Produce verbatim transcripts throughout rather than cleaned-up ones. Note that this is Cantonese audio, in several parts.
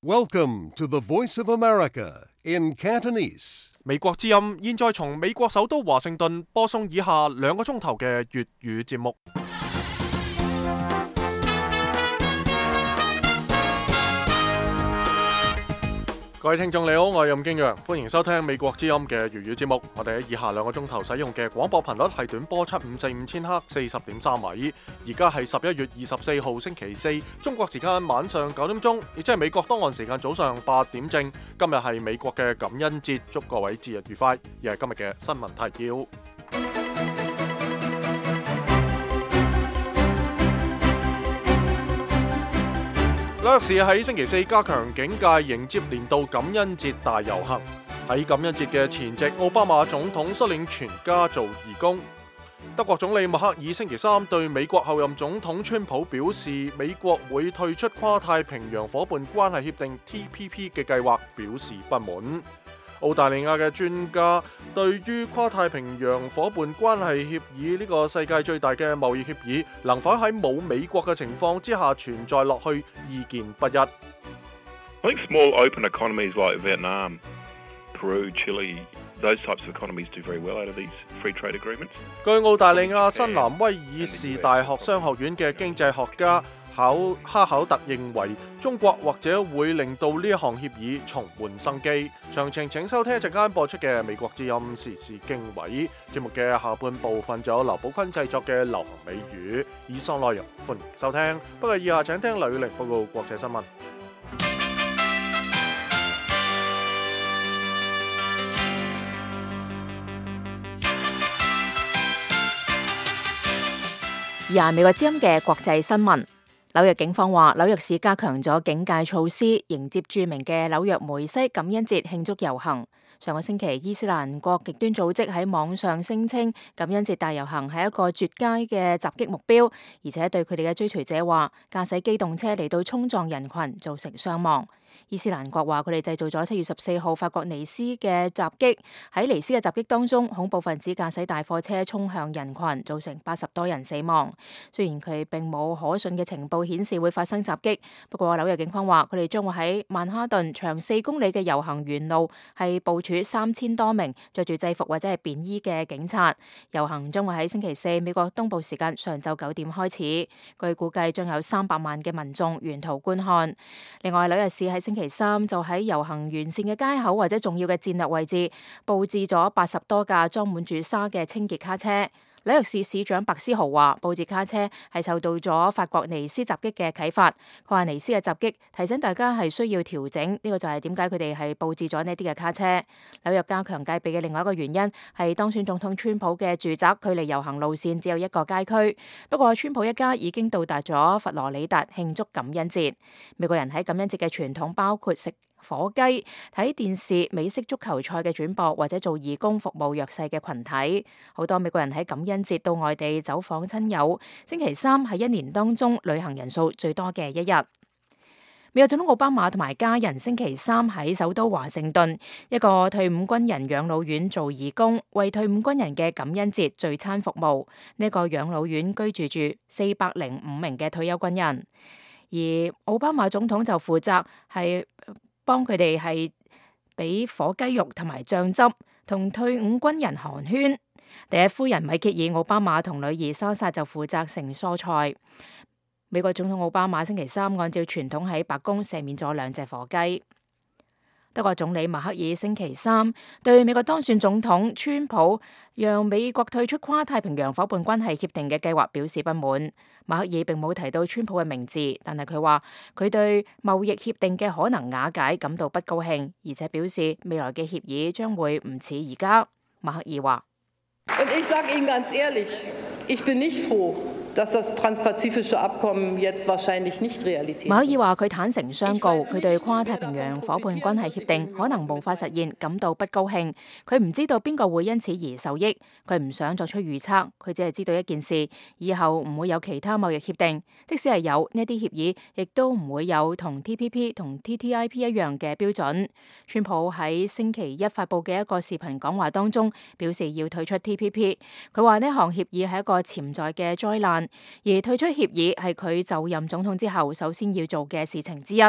Welcome to the Voice of America in Cantonese. 美國之音現在從美國首都華盛頓播送以下兩個鐘頭嘅粵語節目。各位聽眾你好，我係任敬陽，歡迎收聽美國之音嘅粵語節目。我哋喺以下兩個鐘頭使用嘅廣播頻率係短波七五四五千赫四十點三米。而家係十一月二十四號星期四，中國時間晚上九點鐘，亦即係美國當岸時間早上八點正。今日係美國嘅感恩節，祝各位節日愉快。而係今日嘅新聞提要。紐約市喺星期四加強警戒，迎接年度感恩節大遊行。喺感恩節嘅前夕，奧巴馬總統率領全家做義工。德國總理默克爾星期三對美國後任總統川普表示，美國會退出跨太平洋夥伴關係協定 T P P 嘅計劃表示不滿。澳大利亞嘅專家對於跨太平洋夥伴關係協議呢個世界最大嘅貿易協議能否喺冇美國嘅情況之下存在落去意見不一。 I think small open economies like Vietnam, Peru, Chile, those types of economies do very well out of these free trade agreements. 據澳大利亞新南威爾士大學商學院嘅經濟學家考哈考特認為，中國或者會令到呢一項協議重煥生機。詳情請收聽一陣間播出嘅美國之音時事經緯節目嘅下半部分，仲有劉寶坤製作嘅流行美語。以上內容歡迎收聽，不過以下請聽劉宇玲報告國際新聞。 而係美國之音嘅國際新聞。紐約警方話，紐約市加強咗警戒措施，迎接著名嘅紐約梅西感恩節慶祝遊行。上個星期，伊斯蘭國極端組織喺網上聲稱感恩節大遊行係一個絕佳嘅襲擊目標，而且對佢哋嘅追隨者話，駕駛機動車嚟到衝撞人群，造成傷亡。伊斯蘭國話佢哋製造咗七月十四號法國尼斯嘅襲擊，喺尼斯嘅襲擊當中，恐怖分子駕駛大貨車衝向人群，造成八十多人死亡。雖然佢並冇可信嘅情報顯示會發生襲擊，不過紐約警方話佢哋將會喺曼哈頓長四公里嘅遊行沿路係部署三千多名着住制服或者係便衣嘅警察。遊行將會喺星期四美國東部時間上晝九點開始，據估計將有三百萬嘅民眾沿途觀看。另外，紐約市喺星期三就喺遊行沿線嘅街口或者重要嘅戰略位置佈置咗八十多架裝滿住沙嘅清潔卡車。紐約市市長白思豪話，佈置卡車係受到咗法國尼斯襲擊嘅啟發。佢話尼斯嘅襲擊提醒大家係需要調整，呢個就係點解佢哋係佈置咗呢啲嘅卡車。紐約加強戒備嘅另外一個原因係當選總統川普嘅住宅距離遊行路線只有一個街區。不過川普一家已經到達咗佛羅里達慶祝感恩節。美國人喺感恩節嘅傳統包括食火雞、睇電視、美式足球賽嘅轉播，或者做義工服務弱勢嘅群體。好多美國人喺感恩節到外地走訪親友。星期三係一年當中旅行人數最多嘅一日。美國總統奧巴馬同埋家人星期三喺首都華盛頓一個退伍軍人養老院做義工，為退伍軍人嘅感恩節聚餐服務。呢、這個養老院居住住四百零五名嘅退休軍人，而奧巴馬總統就負責係幫佢哋係俾火雞肉同埋醬汁，同退伍軍人寒暄。第一夫人米歇爾奧巴馬同女兒莎莎就負責盛蔬菜。美國總統奧巴馬星期三按照傳統喺白宮赦免咗兩隻火雞。德國總理默克爾星期三對美國當選總統川普讓美國退出跨太平洋夥伴關係協定嘅計劃表示不滿。默克爾並冇提到川普嘅名字，但係佢話佢對貿易協定嘅可能瓦解感到不高興，而且表示未來嘅協議將會唔似而家。默克爾話： Und ich sage Ihnen ganz ehrlich, ich bin nicht froh, dass das transpazifische Abkommen jetzt wahrscheinlich nicht Realität。 默克爾話佢坦誠相告，佢對跨太平洋夥伴關係協定可能無法實現感到不高興。佢唔知道邊個會因此而受益，佢唔想作出預測。佢只係知道一件事，以後唔會有其他貿易協定，即使係有呢啲協議，亦都唔會有同 T P P 同 T T I P 一樣嘅標準。川普喺星期一發佈嘅一個視頻講話當中，表示要退出 T P P。佢話呢項協議係一個潛在嘅災難。而退出協議係佢就任總統之後首先要做嘅事情之一。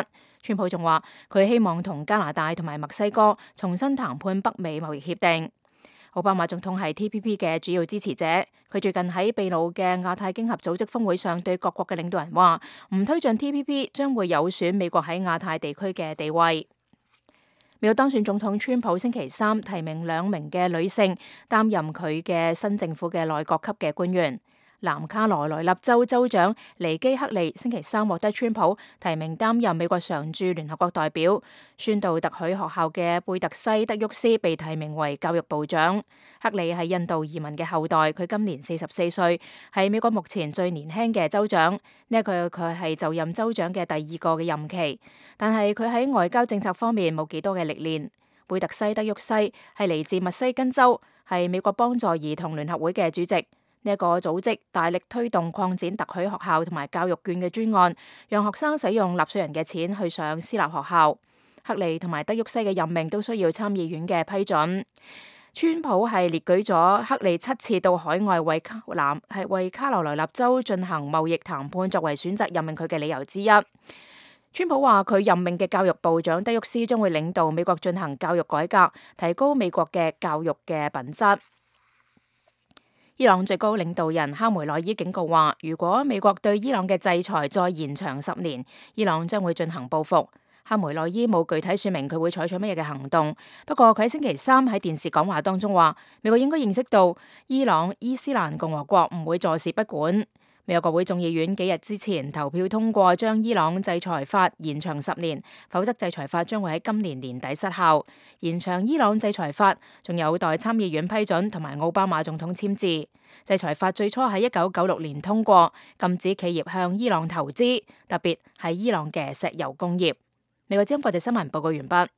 川普仲話佢希望同加拿大同埋墨西哥重新談判北美貿易協定。奧巴馬總統係 T P P 嘅主要支持者，佢最近喺秘魯嘅亞太經合組織峰會上對各國嘅領導人話，唔推進 T P P 將會有損美國喺亞太地區嘅地位。美國當選總統川普星期三提名兩名嘅女性擔任佢嘅新政府嘅內閣級嘅官員。南卡羅來納州州長尼基克利星期三獲得川普提名擔任美國常駐聯合國代表。宣道特許學校嘅貝特西德沃斯被提名為教育部長。克利係印度移民嘅後代，佢今年四十四歲，係美國目前最年輕嘅州長。呢一個佢係就任州長嘅第二個嘅任期，但係佢喺外交政策方面冇幾多嘅歷練。貝特西德沃斯係嚟自密西根州，係美國幫助兒童聯合會嘅主席。呢一個組織大力推動擴展特許學校同埋教育券嘅專案，讓學生使用納稅人嘅錢去上私立學校。克利同埋德沃西嘅任命都需要參議院嘅批准。川普係列舉咗克利七次到海外為卡南係為卡羅來納州進行貿易談判作為選擇任命佢嘅理由之一。川普話佢任命嘅教育部長德沃斯將會領導美國進行教育改革，提高美國嘅教育嘅品質。伊朗最高領導人哈梅內伊警告話，如果美國對伊朗嘅制裁再延長十年，伊朗將會進行報復。哈梅內伊冇具體說明佢會採取乜嘢嘅行動，不過佢喺星期三喺電視講話當中話，美國應該認識到伊朗伊斯蘭共和國唔會坐視不管。美國國會眾議院幾日之前投票通過將伊朗制裁法延長十年，否則制裁法將會喺今年年底失效。延長伊朗制裁法仲有待參議院批准同埋奧巴馬總統簽字。制裁法最初喺一九九六年通過，禁止企業向伊朗投資，特別係伊朗嘅石油工業。美國之音國際新聞報告完畢。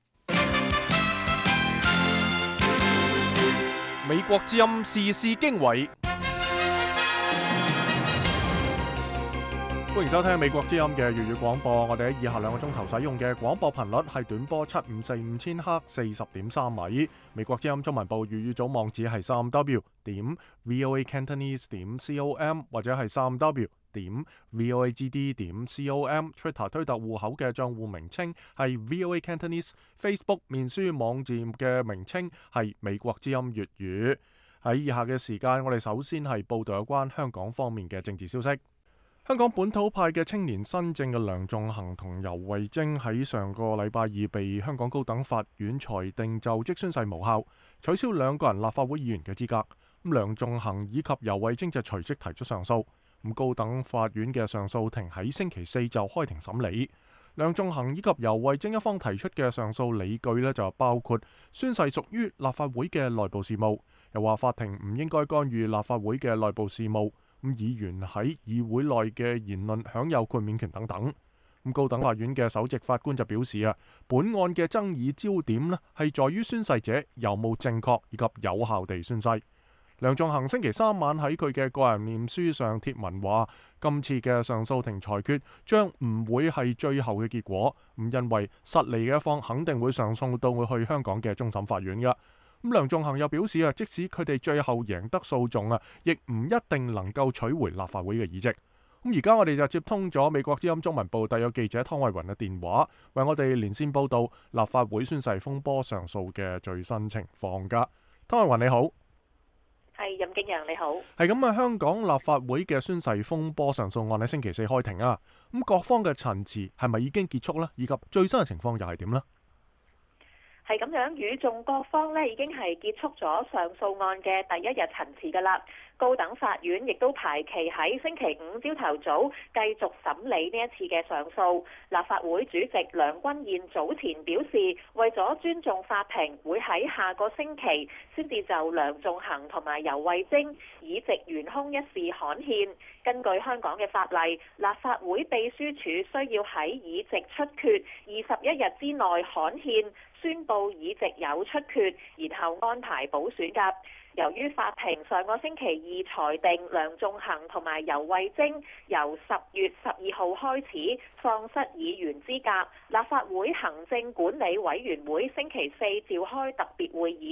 美國之音時事經緯。歡迎收聽美國之音嘅粵語廣播。我哋喺以下兩個鐘頭使用嘅廣播頻率係短波七五四五千赫四十點三米。美國之音中文部粵語組網址係三 w 點 voa cantonese 點 com 或者係三 w 點 voa gd 點 com。Twitter 推特戶口嘅賬戶名稱係 voa cantonese。Facebook 面書網站嘅名稱係美國之音粵語。喺以下嘅時間，我哋首先係報道有關香港方面嘅政治消息。香港本土派嘅青年新政嘅梁頌恆同游蕙禎喺上個禮拜二被香港高等法院裁定就職宣誓無效，取消兩個人立法會議員嘅資格。咁梁頌恆以及游蕙禎就隨即提出上訴。咁高等法院嘅上訴庭喺星期四就開庭審理。梁頌恆以及游蕙禎一方提出嘅上訴理據呢，就包括宣誓屬於立法會嘅內部事務，又話法庭唔應該干預立法會嘅內部事務。咁議員喺議會內嘅言論享有豁免權等等。咁高等法院嘅首席法官就表示啊，本案嘅爭議焦點呢係在於宣誓者有冇正確以及有效地宣誓。梁頌恆星期三晚喺佢嘅個人臉書上貼文話，今次嘅上訴庭裁決將唔會係最後嘅結果，咁因為失利嘅一方肯定會上訴到會去香港嘅終審法院噶。咁梁頌恆又表示啊，即使佢哋最後贏得訴訟啊，亦唔一定能夠取回立法會嘅議席。咁而家我哋就接通咗美國之音中文部特約記者湯慧雲嘅電話，為我哋連線報道立法會宣誓風波上訴嘅最新情況噶。湯慧雲你好。 係任敬揚你好。 係咁啊，香港立法會嘅宣誓風波上訴案喺星期四開庭啊。咁各方嘅陳詞係咪已經結束呢？以及最新嘅情況又係點呢？ 係咁樣，與眾各方呢已經係結束咗上訴案嘅第一日陳詞㗎啦。高等法院亦都排期喺星期五朝頭早繼續審理呢一次嘅上訴。立法會主席梁君彥早前表示，為咗尊重法庭，會喺下個星期先至就梁頌恆同埋游蕙禎議席懸空一事刊憲。根據香港嘅法例，立法會秘書處需要喺議席出缺二十一日之內刊憲，宣佈議席有出缺，然後安排補選㗎。由於法庭上個星期二裁定梁頌恆同埋游蕙禎由十月十二號開始喪失議員資格，立法會行政管理委員會星期四召開特別會議，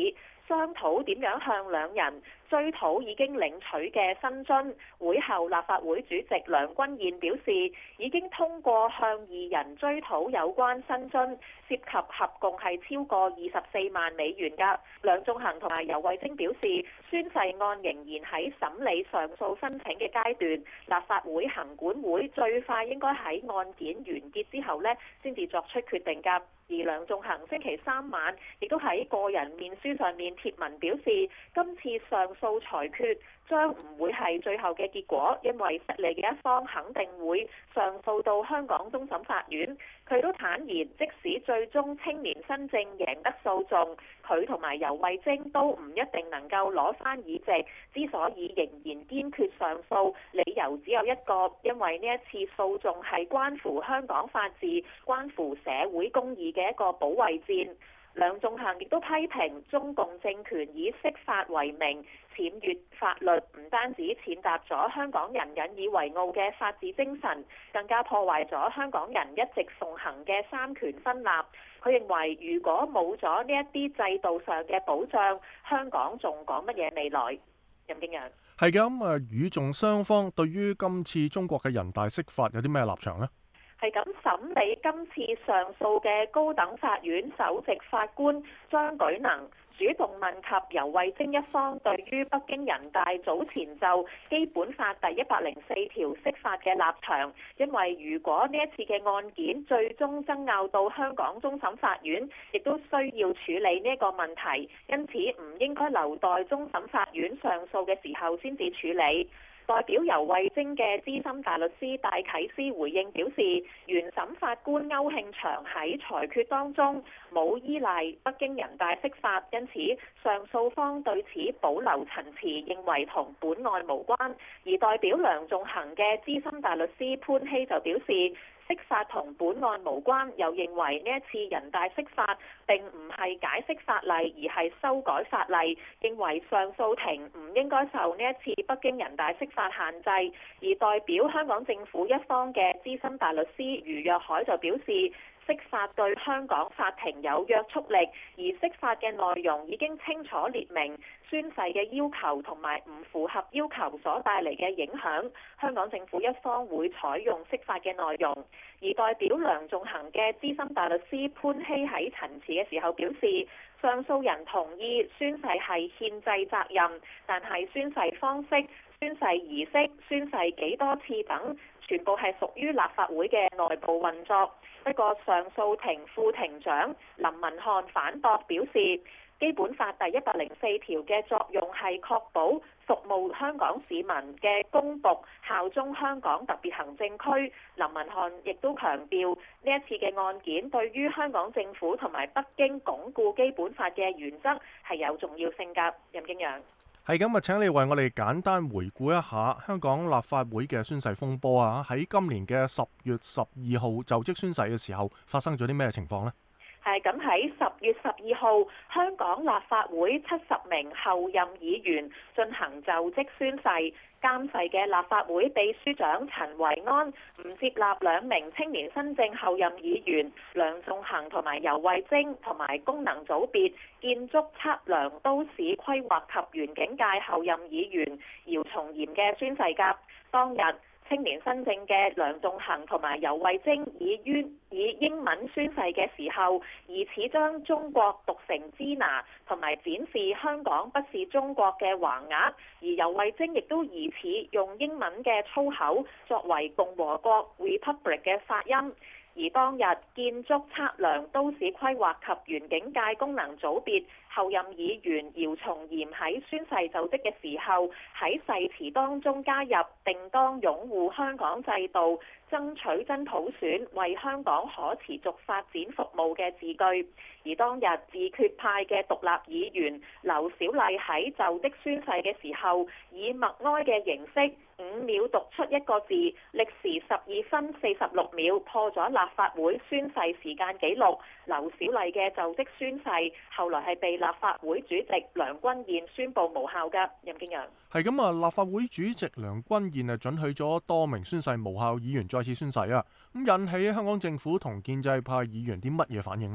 商討點樣向兩人追討已經領取嘅薪津。會後，立法會主席梁君彥表示，已經通過向二人追討有關薪津，涉及合共係超過二十四萬美元㗎。梁頌恆同埋游蕙禎表示，宣誓案仍然喺審理上訴申請嘅階段，立法會行管會最快應該喺案件完結之後呢先至作出決定㗎。而梁頌恆星期三晚亦都喺個人面書上面貼文表示，今次上訴裁決將唔會係最後嘅結果，因為失利嘅一方肯定會上訴到香港終審法院。佢都坦言，即使最終青年新政贏得訴訟，佢同埋游蕙禎都唔一定能夠攞返議席。之所以仍然堅決上訴，理由只有一個，因為呢一次訴訟係關乎香港法治、關乎社會公義嘅一個保衛戰。梁頌恆亦都批評中共政權以釋法為名僭越法律，唔單止踐踏咗香港人引以為傲嘅法治精神，更加破壞咗香港人一直奉行嘅三權分立。佢認為，如果冇咗呢一啲制度上嘅保障，香港仲講乜嘢未來？任敬揚。 係嘅，咁啊，與訟雙方對於今次中國嘅人大釋法有啲咩立場呢？ 係咁審理今次上訴嘅高等法院首席法官張舉能主動問及游蕙禎一方對於北京人大早前就基本法第一百零四條釋法嘅立場，因為如果呢一次嘅案件最終爭拗到香港終審法院，亦都需要處理呢一個問題，因此唔應該留待終審法院上訴嘅時候先至處理。代表游蕙禎嘅資深大律師戴啟思回應表示，原審法官歐慶祥喺裁決當中冇依賴北京人大釋法，因此上訴方對此保留陳詞，認為同本案無關。而代表梁頌恆嘅資深大律師潘希就表示，釋法同本案無關，又認為呢一次人大釋法並唔係解釋法例，而係修改法例，認為上訴庭唔應該受呢一次北京人大釋法限制。而代表香港政府一方嘅資深大律師余若海就表示，釋法對香港法庭有約束力，而釋法嘅內容已經清楚列明宣誓嘅要求同埋唔符合要求所帶嚟嘅影響，香港政府一方會採用釋法嘅內容。而代表梁頌恆嘅資深大律師潘希喺陳詞嘅時候表示，上訴人同意宣誓係憲制責任，但係宣誓方式、宣誓儀式、宣誓幾多次等，全部係屬於立法會嘅內部運作。不過上訴庭副庭長林文漢反駁表示，基本法第一百零四條嘅作用係確保服務香港市民嘅公僕效忠香港特別行政區。林文漢亦都強調，呢一次嘅案件對於香港政府同埋北京鞏固基本法嘅原則係有重要性㗎。任敬揚。 係咁啊！請你為我哋簡單回顧一下香港立法會嘅宣誓風波啊！喺今年嘅十月十二號就職宣誓嘅時候，發生咗啲咩情況呢？ 係咁，喺十月十二號，香港立法會七十名候任議員進行就職宣誓。監誓嘅立法會秘書長陳維安唔接納兩名青年新政候任議員梁頌恆同埋游蕙禎同埋功能組別建築測量都市規劃及園境界候任議員姚松炎嘅宣誓㗎。當日，青年新政嘅梁頌恆同埋游蕙禎以英以英文宣誓嘅時候，疑似將中國讀成支那，同埋展示香港不是中國嘅橫額，而游蕙禎亦都疑似用英文嘅粗口作為共和國 Republic 嘅發音。而當日建築測量都市規劃及園境界功能組別候任議員姚松炎喺宣誓就職嘅時候，喺誓詞當中加入定當擁護香港制度，爭取真普選，為香港可持續發展服務嘅字句。而當日自決派嘅獨立議員劉小麗喺就職宣誓嘅時候，以默哀嘅形式五秒讀出一個字，歷時十二分四十六秒，破咗立法會宣誓時間紀錄。劉小麗嘅就職宣誓後來係被立法會主席梁君彥宣布無效㗎。任敬揚。 係咁啊！立法會主席梁君彥啊，准許咗多名宣誓無效議員再次宣誓啊，咁引起香港政府同建制派議員啲乜嘢反應呢？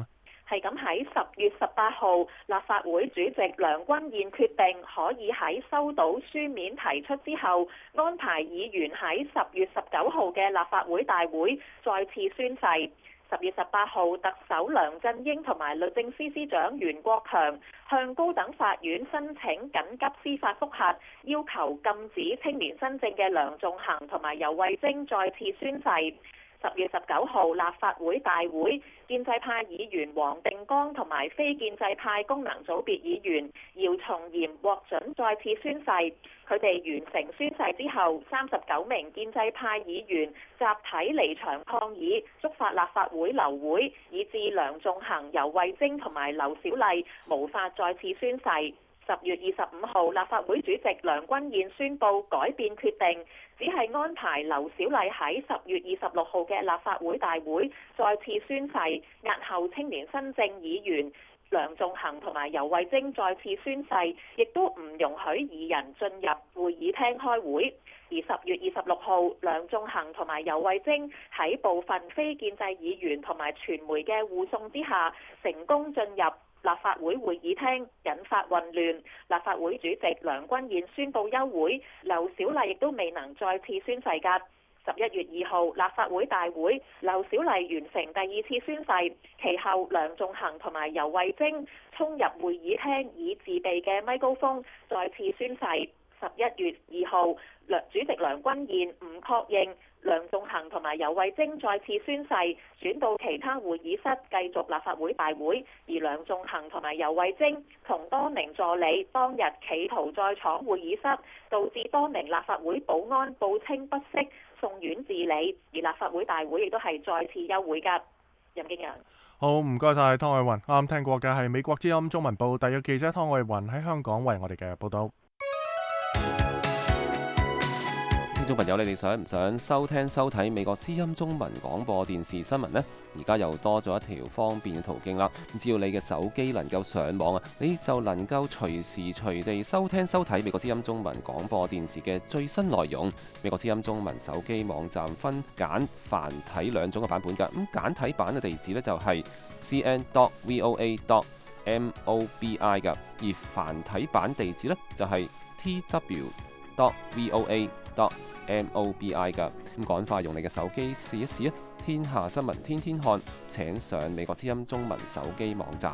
係咁喺十月十八號，立法會主席梁君彥決定可以喺收到書面提出之後，安排議員喺十月十九號嘅立法會大會再次宣誓。十月十八號，特首梁振英同埋律政司司長袁國強向高等法院申請緊急司法覆核，要求禁止青年新政嘅梁頌恆同埋游蕙禎再次宣誓。十月十九號，立法會大會，建制派議員黃定光同埋非建制派功能組別議員姚松炎獲准再次宣誓。佢哋完成宣誓之後，三十九名建制派議員集體離場抗議，觸發立法會流會，以致梁頌恆、游蕙禎同埋劉小麗無法再次宣誓。十月二十五號，立法會主席梁君彥宣布改變決定，只係安排劉小麗喺十月二十六號嘅立法會大會再次宣誓，押後青年新政議員梁頌恆同埋游蕙禎再次宣誓，亦都唔容許二人進入會議廳開會。而十月二十六號，梁頌恆同埋游蕙禎喺部分非建制議員同埋傳媒嘅護送之下，成功進入立法會會議廳，引發混亂。立法會主席梁君彥宣布休會，劉小麗亦都未能再次宣誓㗎。十一月二號，立法會大會，劉小麗完成第二次宣誓，其後梁頌恆同埋游蕙禎衝入會議廳，以自備嘅咪高峰再次宣誓。十一月二號，梁主席梁君彥唔確認梁頌恆同埋游蕙禎再次宣誓，轉到其他會議室繼續立法會大會。而梁頌恆同埋游蕙禎同多名助理當日企圖再闖會議室，導致多名立法會保安報稱不適，送院治理。而立法會大會亦都係再次休會㗎。任敬陽。 好，唔該晒湯偉雲。啱啱聽過嘅係美國之音中文部特約記者湯偉雲喺香港為我哋嘅報道。 聽眾朋友，你哋想唔想收聽收睇美國之音中文廣播電視新聞呢？而家又多咗一條方便嘅途徑啦。只要你嘅手機能夠上網啊，你就能夠隨時隨地收聽收睇美國之音中文廣播電視嘅最新內容。美國之音中文手機網站分簡繁體兩種嘅版本㗎。咁簡體版嘅地址呢，就係 c n dot v o a dot m o b i 㗎，而繁體版地址呢，就係 t w dot v o a dot m o b i 㗎。咁趕快用你嘅手機試一試啊！天下新聞天天看，請上美國之音中文手機網站。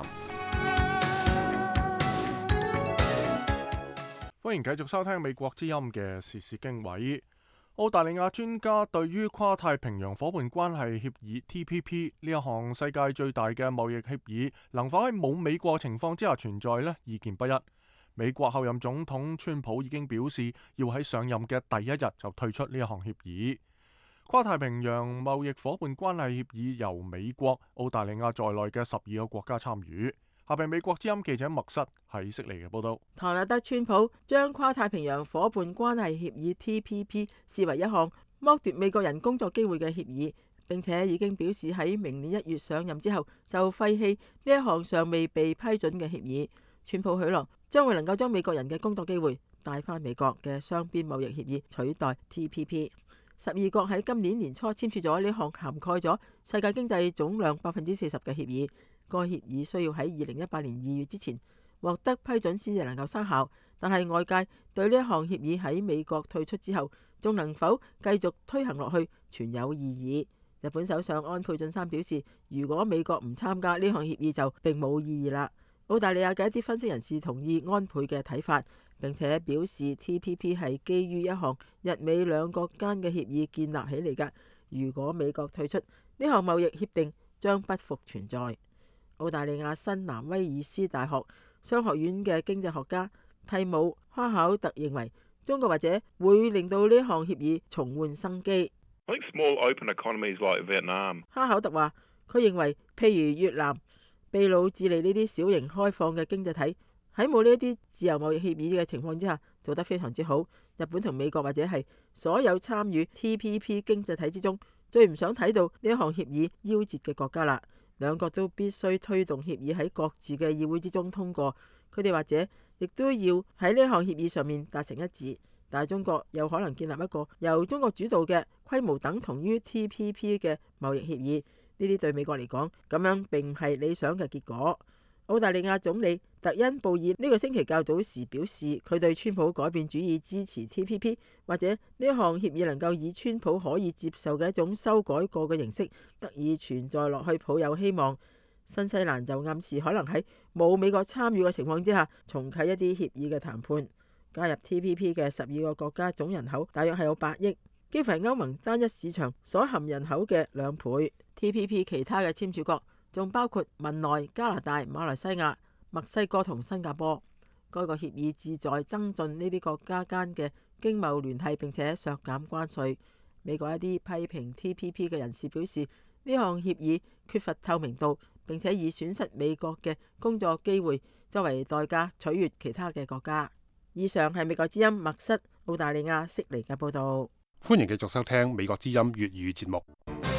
歡迎繼續收聽美國之音嘅時事經緯。澳大利亞專家對於跨太平洋夥伴關係協議 T P P 呢一項世界最大嘅貿易協議，能否喺冇美國情況之下存在呢？意見不一。美國後任總統川普已經表示，要喺上任嘅第一日就退出呢一項協議。跨太平洋貿易夥伴關係協議由美國、澳大利亞在內嘅十二個國家參與。下邊美國之音記者麥瑟喺悉尼嘅報道。 唐納德川普將跨太平洋夥伴關係協議 T P P 視為一項剝奪美國人工作機會嘅協議，並且已經表示喺明年一月上任之後就廢棄呢一項尚未被批准嘅協議。川普許諾將會能夠將美國人嘅工作機會帶返美國嘅雙邊貿易協議取代 T P P。十二國喺今年年初簽署咗呢項涵蓋咗世界經濟總量百分之四十嘅協議。該協議需要喺二零一八年二月之前獲得批准先至能夠生效。但係外界對呢一項協議喺美國退出之後仲能否繼續推行落去存有異議。日本首相安倍晉三表示，如果美國唔參加呢項協議就並冇意義啦。澳大利亞嘅一啲分析人士同意安倍嘅睇法，並且表示 T P P 係基於一項日美兩國間嘅協議建立起嚟㗎。如果美國退出，呢項貿易協定將不復存在。澳大利亞新南威爾斯大學商學院嘅經濟學家蒂姆哈考特認為，中國或者會令到呢項協議重煥生機。 I think small open economies like Vietnam. 哈考特話，佢認為譬如越南、秘魯、智利呢啲小型開放嘅經濟體喺冇呢一啲自由貿易協議嘅情況之下做得非常之好。日本同美國或者係所有參與 T P P 經濟體之中最唔想睇到呢一項協議夭折嘅國家啦。兩國都必須推動協議喺各自嘅議會之中通過，佢哋或者亦都要喺呢項協議上面達成一致。但係中國有可能建立一個由中國主導嘅規模等同於 T P P 嘅貿易協議， 呢啲對美國嚟講，咁樣並唔係理想嘅結果。澳大利亞總理特恩布爾呢個星期較早時表示，佢對川普改變主意支持 T P P， 或者呢一項協議能夠以川普可以接受嘅一種修改過嘅形式得以存在落去抱有希望。新西蘭就暗示可能喺冇美國參與嘅情況之下重啟一啲協議嘅談判。加入 T P P 嘅十二個國家總人口大約係有八億，幾乎係歐盟單一市場所含人口嘅兩倍。T P P 其他嘅簽署國仲包括文萊、加拿大、馬來西亞、墨西哥同新加坡。該個協議旨在增進呢啲國家間嘅經貿聯繫，並且削減關稅。美國一啲批評 T P P 嘅人士表示，呢項協議缺乏透明度，並且以損失美國嘅工作機會作為代價取悅其他嘅國家。以上係美國之音麥瑟澳大利亞悉尼嘅報導。 歡迎繼續收聽美國之音粵語節目。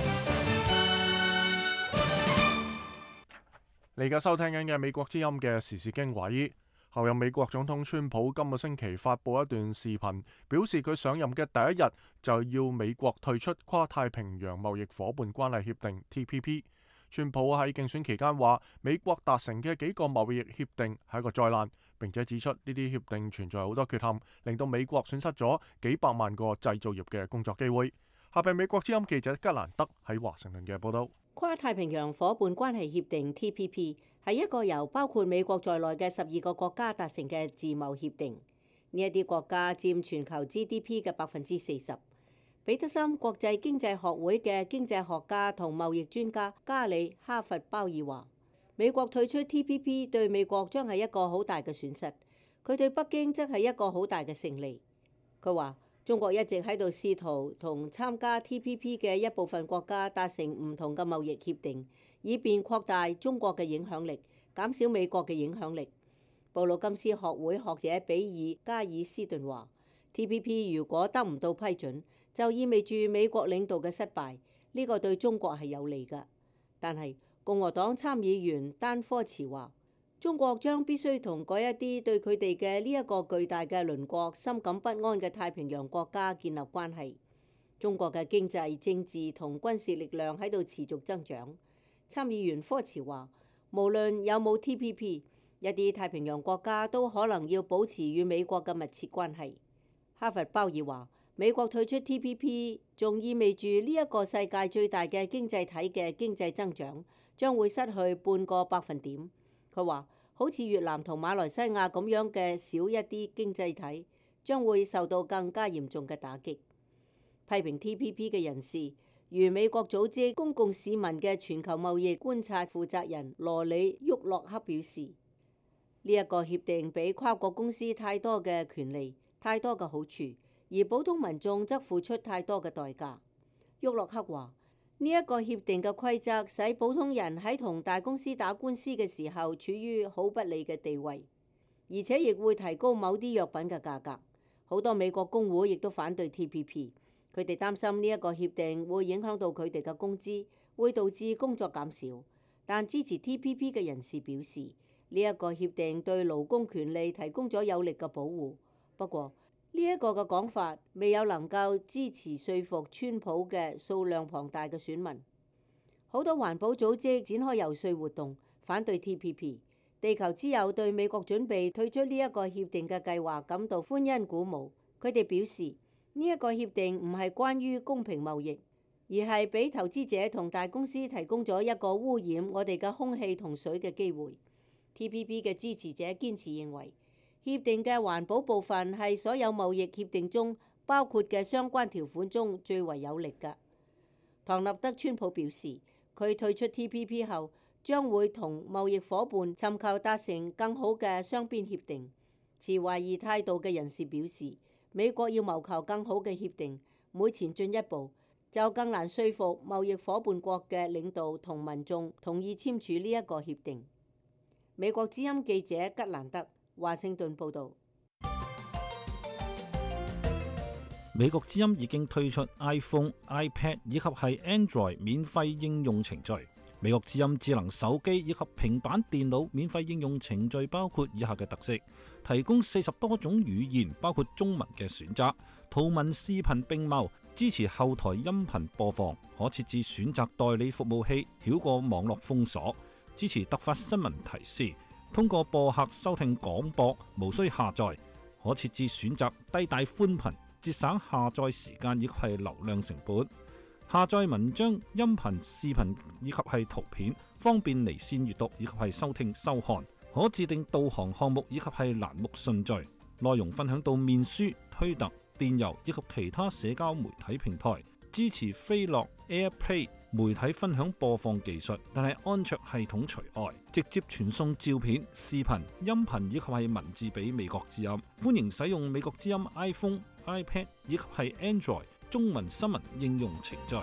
你而家收聽緊嘅美國之音嘅時事經緯。後任美國總統川普今個星期發布一段視頻，表示佢上任嘅第一日就要美國退出跨太平洋貿易夥伴關係協定 T P P。川普喺競選期間話，美國達成嘅幾個貿易協定係一個災難，並且指出呢啲協定存在好多缺陷，令到美國損失咗幾百萬個製造業嘅工作機會。下邊美國之音記者吉蘭德喺華盛頓嘅報道。 跨太平洋夥伴關係協定 T P P 係一個由包括美國在內嘅十二個國家達成嘅自貿協定。呢一啲國家佔全球 G D P 嘅百分之四十。彼得森國際經濟學會嘅經濟學家同貿易專家加里哈佛鮑爾話，美國退出 T P P 對美國將係一個好大嘅損失，佢對北京則係一個好大嘅勝利。佢話中國一直喺度試圖同參加 T P P 嘅一部分國家達成唔同嘅貿易協定，以便擴大中國嘅影響力，減少美國嘅影響力。布魯金斯學會學者比爾加爾斯頓話， T P P 如果得唔到批准，就意味住美國領導嘅失敗，呢個對中國係有利㗎。但係共和黨參議員丹科茨話，中國將必須同嗰一啲對佢哋嘅呢一個巨大嘅鄰國深感不安嘅太平洋國家建立關係。中國嘅經濟、政治同軍事力量喺度持續增長。參議員科茨話，無論有冇 T P P， 一啲太平洋國家都可能要保持與美國嘅密切關係。哈佛鮑爾話，美國退出 T P P 仲意味住呢一個世界最大嘅經濟體嘅經濟增長將會失去半個百分點。佢話，好似越南同馬來西亞咁樣嘅少一啲經濟體將會受到更加嚴重嘅打擊。批評 T P P 嘅人士，如美國組織公共市民嘅全球貿易觀察負責人羅里沃洛克表示，呢一個協定俾跨國公司太多嘅權利，太多嘅好處，而普通民眾則付出太多嘅代價。沃洛克話，呢一個協定嘅規則使普通人喺同大公司打官司嘅時候處於好不利嘅地位，而且亦會提高某啲藥品嘅價格。好多美國工會亦都反對 T P P， 佢哋擔心呢一個協定會影響到佢哋嘅工資，會導致工作減少。但支持 T P P 嘅人士表示，呢一個協定對勞工權利提供咗有力嘅保護。不過，呢一個嘅講法未有能夠支持說服川普嘅數量龐大嘅選民。好多環保組織展開遊說活動，反對 T P P。地球之友對美國準備退出呢一個協定嘅計劃感到歡欣鼓舞。佢哋表示，呢一個協定唔係關於公平貿易，而係俾投資者同大公司提供咗一個污染我哋嘅空氣同水嘅機會。T P P 嘅支持者堅持認為，協定嘅環保部分係所有貿易協定中包括嘅相關條款中最為有力嘅。唐納德·川普表示，佢退出 T P P 後將會同貿易夥伴尋求達成更好嘅雙邊協定。持懷疑態度嘅人士表示，美國要謀求更好嘅協定，每前進一步就更難說服貿易夥伴國嘅領導同民眾同意簽署呢一個協定。美國之音記者吉蘭德華盛頓報道。 美國之音已經推出 iPhone、iPad 以及係 Android 免費應用程序。美國之音智能手機以及平板電腦免費應用程序包括以下嘅特色：提供四十多種語言，包括中文嘅選擇，圖文視頻並茂， 支持後台音頻播放，可設置選擇代理服務器，繞過網絡封鎖。支持突發新聞提示，通過播客收聽廣播，無需下載。可設置選擇低帶寬頻，節省下載時間以及係流量成本。下載文章、音頻、視頻以及係圖片，方便離線閱讀以及係收聽收看。可自定導航項目以及係欄目順序。內容分享到面書、推特、電郵以及其他社交媒體平台。支持飛樂 AirPlay 媒體分享播放技術，但係安卓系統除外。直接傳送照片、視頻、音頻以及係文字俾美國之音。歡迎使用美國之音 iPhone、iPad 以及係 Android 中文新聞應用程序。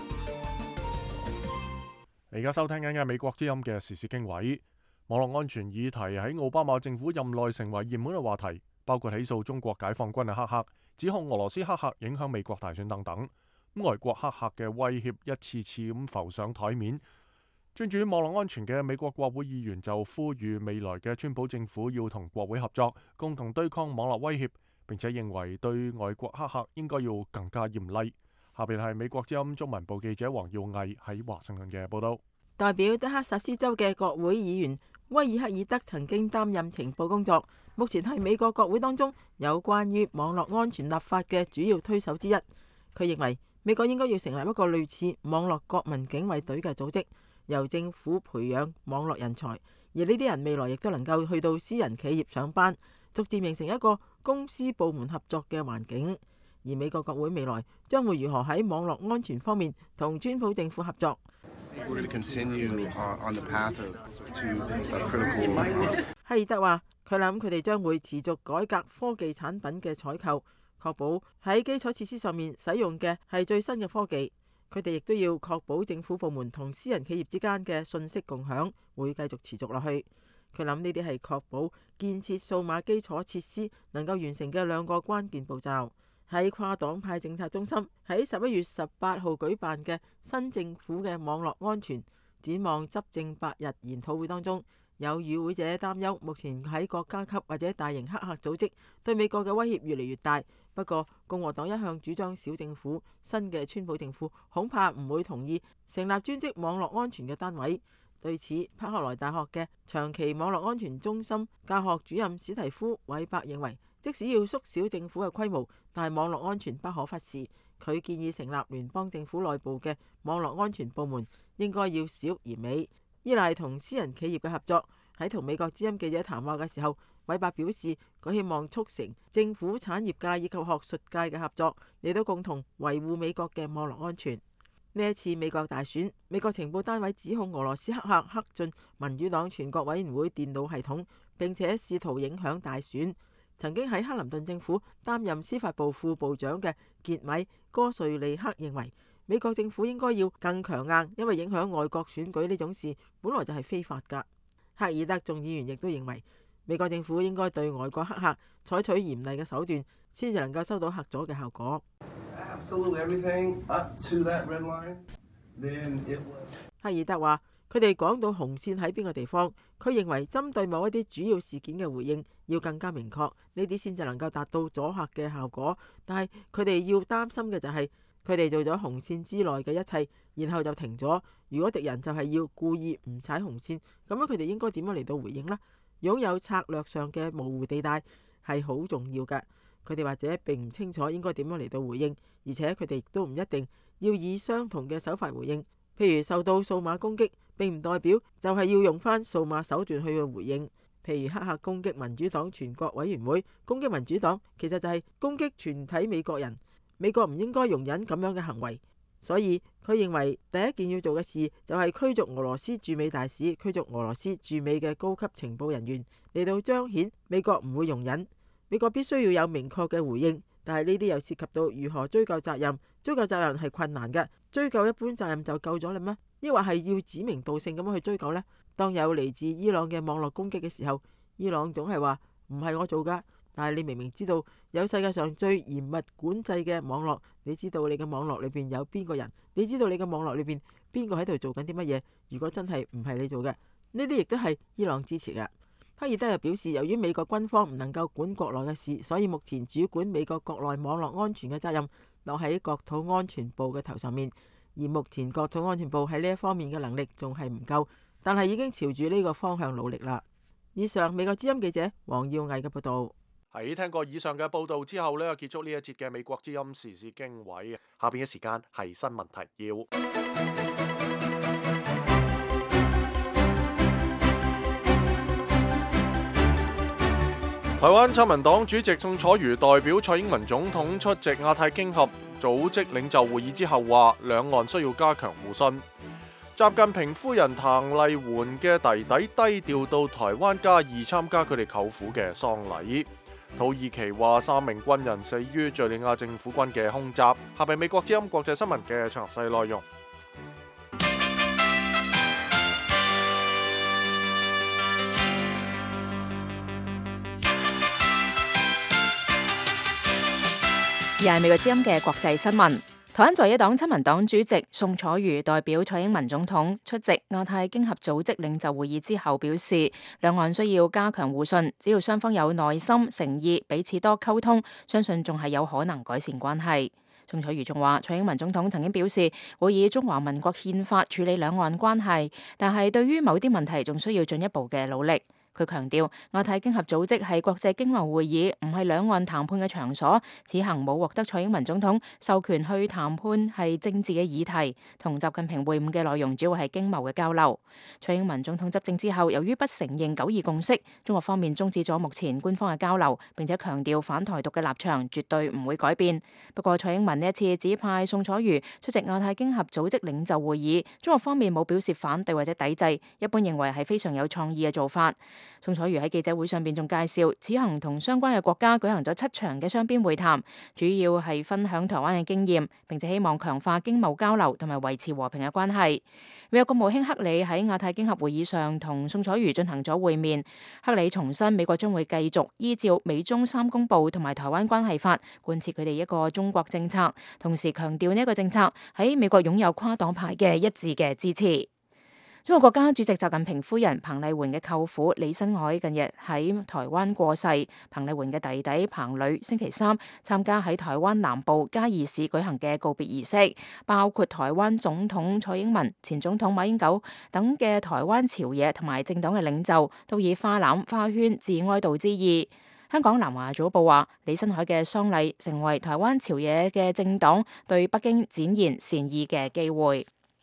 你而家收聽緊嘅美國之音嘅時事經緯。網絡安全議題喺奧巴馬政府任內成為熱門嘅話題，包括起訴中國解放軍嘅黑客、指控俄羅斯黑客影響美國大選等等。外國黑客嘅威脅一次次咁浮上台面。專注於網絡安全嘅美國國會議員就呼籲未來嘅川普政府要同國會合作，共同對抗網絡威脅，並且認為對外國黑客應該要更加嚴厲。下邊係美國之音中文部記者黃耀毅喺華盛頓嘅報道。 代表德克薩斯州嘅國會議員威爾克爾德曾經擔任情報工作，目前係美國國會當中有關於網絡安全立法嘅主要推手之一。佢認為美國應該要成立一個類似網絡國民警衛隊嘅組織，由政府培養網絡人才，而呢啲人未來亦都能夠去到私人企業上班，逐漸形成一個公私部門合作嘅環境。而美國國會未來將會如何喺網絡安全方面同川普政府合作？希爾德話：佢諗佢哋將會持續改革科技產品嘅採購，確保喺基礎設施上面使用嘅係最新嘅科技。佢哋亦都要確保政府部門同私人企業之間嘅信息共享會繼續持續落去。佢諗呢啲係確保建設數碼基礎設施能夠完成嘅兩個關鍵步驟。喺跨黨派政策中心喺十一月十八號舉辦嘅新政府嘅網絡安全展望執政百日研討會當中，有與會者擔憂目前喺國家級或者大型黑客組織對美國嘅威脅越嚟越大。不過共和黨一向主張小政府，新嘅川普政府恐怕唔會同意成立專職網絡安全嘅單位。對此，柏克萊大學嘅長期網絡安全中心教學主任史提夫韋伯認為，即使要縮小政府嘅規模，但係網絡安全不可忽視。佢建議成立聯邦政府內部嘅網絡安全部門，應該要小而美，依賴同私人企業嘅合作。喺同美國之音記者談話嘅時候，韋伯表示佢希望促成政府、產業界以及學術界嘅合作，嚟到共同維護美國嘅網絡安全。呢一次美國大選，美國情報單位指控俄羅斯黑客黑進民主黨全國委員會電腦系統，並且試圖影響大選。曾經喺克林頓政府擔任司法部副部長嘅傑米哥瑞利克認為，美國政府應該要更強硬，因為影響外國選舉呢種事本來就係非法㗎。克爾德眾議員亦都認為，美國政府應該對外國黑客採取嚴厲嘅手段，先至能夠收到嚇阻嘅效果。克爾德話：佢哋講到紅線喺邊個地方，佢認為針對某一啲主要事件嘅回應要更加明確，呢啲先至能夠達到阻嚇嘅效果。但係佢哋要擔心嘅就係，佢哋做咗紅線之內嘅一切，然後就停咗。如果敵人就係要故意唔踩紅線，咁樣佢哋應該點樣嚟到回應呢？擁有策略上嘅模糊地帶係好重要嘅。佢哋或者並唔清楚應該點樣嚟到回應，而且佢哋亦都唔一定要以相同嘅手法回應。譬如受到數碼攻擊，並唔代表就係要用翻數碼手段去回應。譬如黑客攻擊民主黨全國委員會，攻擊民主黨，其實就係攻擊全體美國人。美國唔應該容忍咁樣嘅行為，所以佢認為第一件要做嘅事就係驅逐俄羅斯駐美大使，驅逐俄羅斯駐美嘅高級情報人員，嚟到彰顯美國唔會容忍。美國必須要有明確嘅回應，但係呢啲又涉及到如何追究責任。追究責任係困難嘅，追究一般責任就夠咗啦咩？抑或係要指名道姓咁樣去追究呢？當有嚟自伊朗嘅網絡攻擊嘅時候，伊朗總係話唔係我做㗎。但係你明明知道有世界上最嚴密管制嘅網絡，你知道你嘅網絡裏邊有邊個人，你知道你嘅網絡裏邊邊個喺度做緊啲乜嘢？如果真係唔係你做嘅，呢啲亦都係伊朗支持嘅。克爾德又表示，由於美國軍方唔能夠管國內嘅事，所以目前主管美國國內網絡安全嘅責任落喺國土安全部嘅頭上面。而目前國土安全部喺呢一方面嘅能力仲係唔夠，但係已經朝住呢個方向努力啦。以上美國之音記者黃耀毅嘅報道。 喺聽過以上嘅報道之後呢，結束呢一節嘅美國之音時事經緯。下邊嘅時間係新聞提要。台灣親民黨主席宋楚瑜代表蔡英文總統出席亞太經合組織領袖會議之後話，兩岸需要加強互信。習近平夫人譚麗媛嘅弟弟低調到台灣嘉義參加佢哋舅父嘅喪禮。土耳其話三名軍人死於敘利亞政府軍嘅空襲。下邊美國之音國際新聞嘅詳細內容。 而係美國之音嘅國際新聞。台灣在野黨親民黨主席宋楚瑜代表蔡英文總統出席亞太經合組織領袖會議之後表示，兩岸需要加強互信，只要雙方有耐心、誠意，彼此多溝通，相信仲係有可能改善關係。宋楚瑜仲話，蔡英文總統曾經表示會以中華民國憲法處理兩岸關係，但係對於某啲問題仲需要進一步嘅努力。佢強調，亞太經合組織係國際經貿會議，唔係兩岸談判嘅場所。此行冇獲得蔡英文總統授權去談判係政治嘅議題，同習近平會晤嘅內容主要係經貿嘅交流。蔡英文總統執政之後，由於不承認九二共識，中國方面終止咗目前官方嘅交流，並且強調反台獨嘅立場絕對唔會改變。不過蔡英文呢一次指派宋楚瑜出席亞太經合組織領袖會議，中國方面冇表示反對或者抵制，一般認為係非常有創意嘅做法。宋楚瑜喺記者會上邊仲介紹，此行同相關嘅國家舉行咗七場嘅雙邊會談，主要係分享台灣嘅經驗，並且希望強化經貿交流同埋維持和平嘅關係。美國國務卿克里喺亞太經合會議上同宋楚瑜進行咗會面，克里重申美國將會繼續依照美中三公報同埋台灣關係法貫徹佢哋一個中國政策，同時強調呢一個政策喺美國擁有跨黨派嘅一致嘅支持。中國國家主席習近平夫人彭麗媛嘅舅父李新海近日喺台灣過世，彭麗媛嘅弟弟彭磊星期三參加喺台灣南部嘉義市舉行嘅告別儀式，包括台灣總統蔡英文、前總統馬英九等嘅台灣朝野同埋政黨嘅領袖都以花籃花圈致哀悼之意。香港南華早報話，李新海嘅喪禮成為台灣朝野嘅政黨對北京展現善意嘅機會。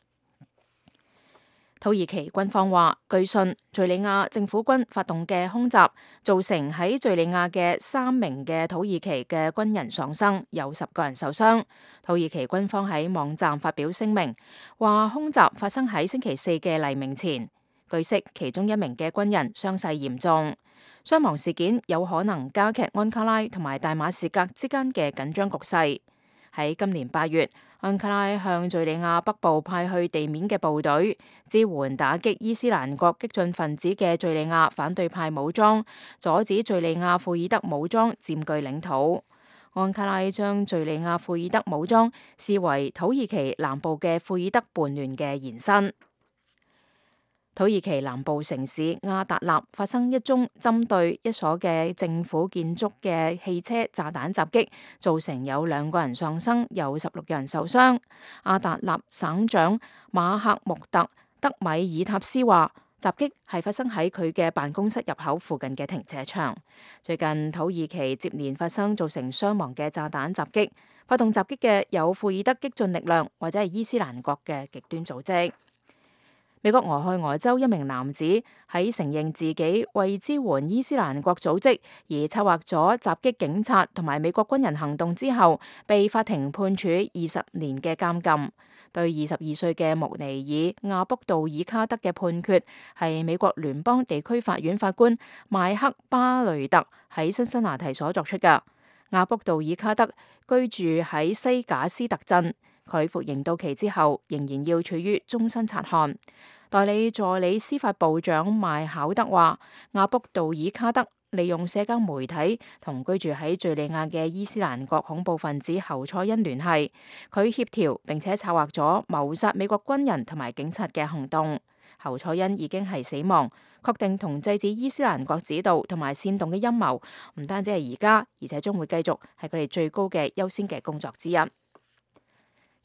土耳其軍方話，據信敘利亞政府軍發動嘅空襲造成喺敘利亞嘅三名嘅土耳其嘅軍人喪生，有十個人受傷。土耳其軍方喺網站發表聲明，話空襲發生喺星期四嘅黎明前。據悉，其中一名嘅軍人傷勢嚴重，傷亡事件有可能加劇安卡拉同埋大馬士革之間嘅緊張局勢。喺今年八月，安卡拉向敘利亞北部派去地面嘅部隊，支援打擊伊斯蘭國激進分子嘅敘利亞反對派武裝，阻止敘利亞庫爾德武裝佔據領土。安卡拉將敘利亞庫爾德武裝視為土耳其南部嘅庫爾德叛亂嘅延伸。土耳其南部城市阿達納發生一宗針對一所嘅政府建築嘅汽車炸彈襲擊，造成有兩個人喪生，有十六個人受傷。阿達納省長馬克穆特德米爾塔斯話，襲擊係發生喺佢嘅辦公室入口附近嘅停車場。最近土耳其接連發生造成傷亡嘅炸彈襲擊，發動襲擊嘅有庫爾德激進力量或者係伊斯蘭國嘅極端組織。美國俄亥俄州一名男子喺承認自己為支援伊斯蘭國組織而策劃咗襲擊警察同埋美國軍人行動之後，被法庭判處二十年嘅監禁。對二十二歲嘅穆尼爾亞卜杜爾卡德嘅判決係美國聯邦地區法院法官邁克巴雷特喺辛辛那提所作出嘅。亞卜杜爾卡德居住喺西賈斯特鎮，佢服刑到期之後仍然要處於終身察看。代理助理司法部長邁考德話，亞卜杜爾卡德利用社交媒體同居住喺敘利亞嘅伊斯蘭國恐怖分子侯賽因聯繫，佢協調並且策劃咗謀殺美國軍人同埋警察嘅行動。侯賽因已經係死亡，確定同制止伊斯蘭國指導同埋煽動嘅陰謀，唔單止係而家，而且將會繼續係佢哋最高嘅優先嘅工作之一。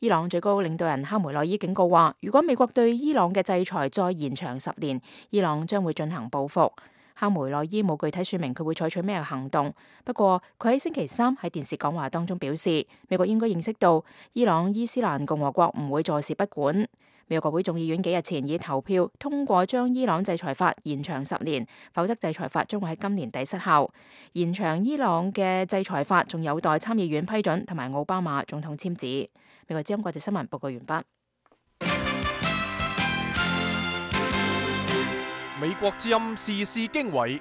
伊朗最高領導人哈梅內伊警告話，如果美國對伊朗嘅制裁再延長十年，伊朗將會進行報復。哈梅內伊冇具體說明佢會採取咩行動，不過佢喺星期三喺電視講話當中表示，美國應該認識到伊朗伊斯蘭共和國唔會坐視不管。美國國會眾議院幾日前以投票通過將伊朗制裁法延長十年，否則制裁法將會喺今年底失效。延長伊朗嘅制裁法仲有待參議院批准同埋奧巴馬總統簽字。美國之音國際新聞報告完畢。 美國之音時事經緯。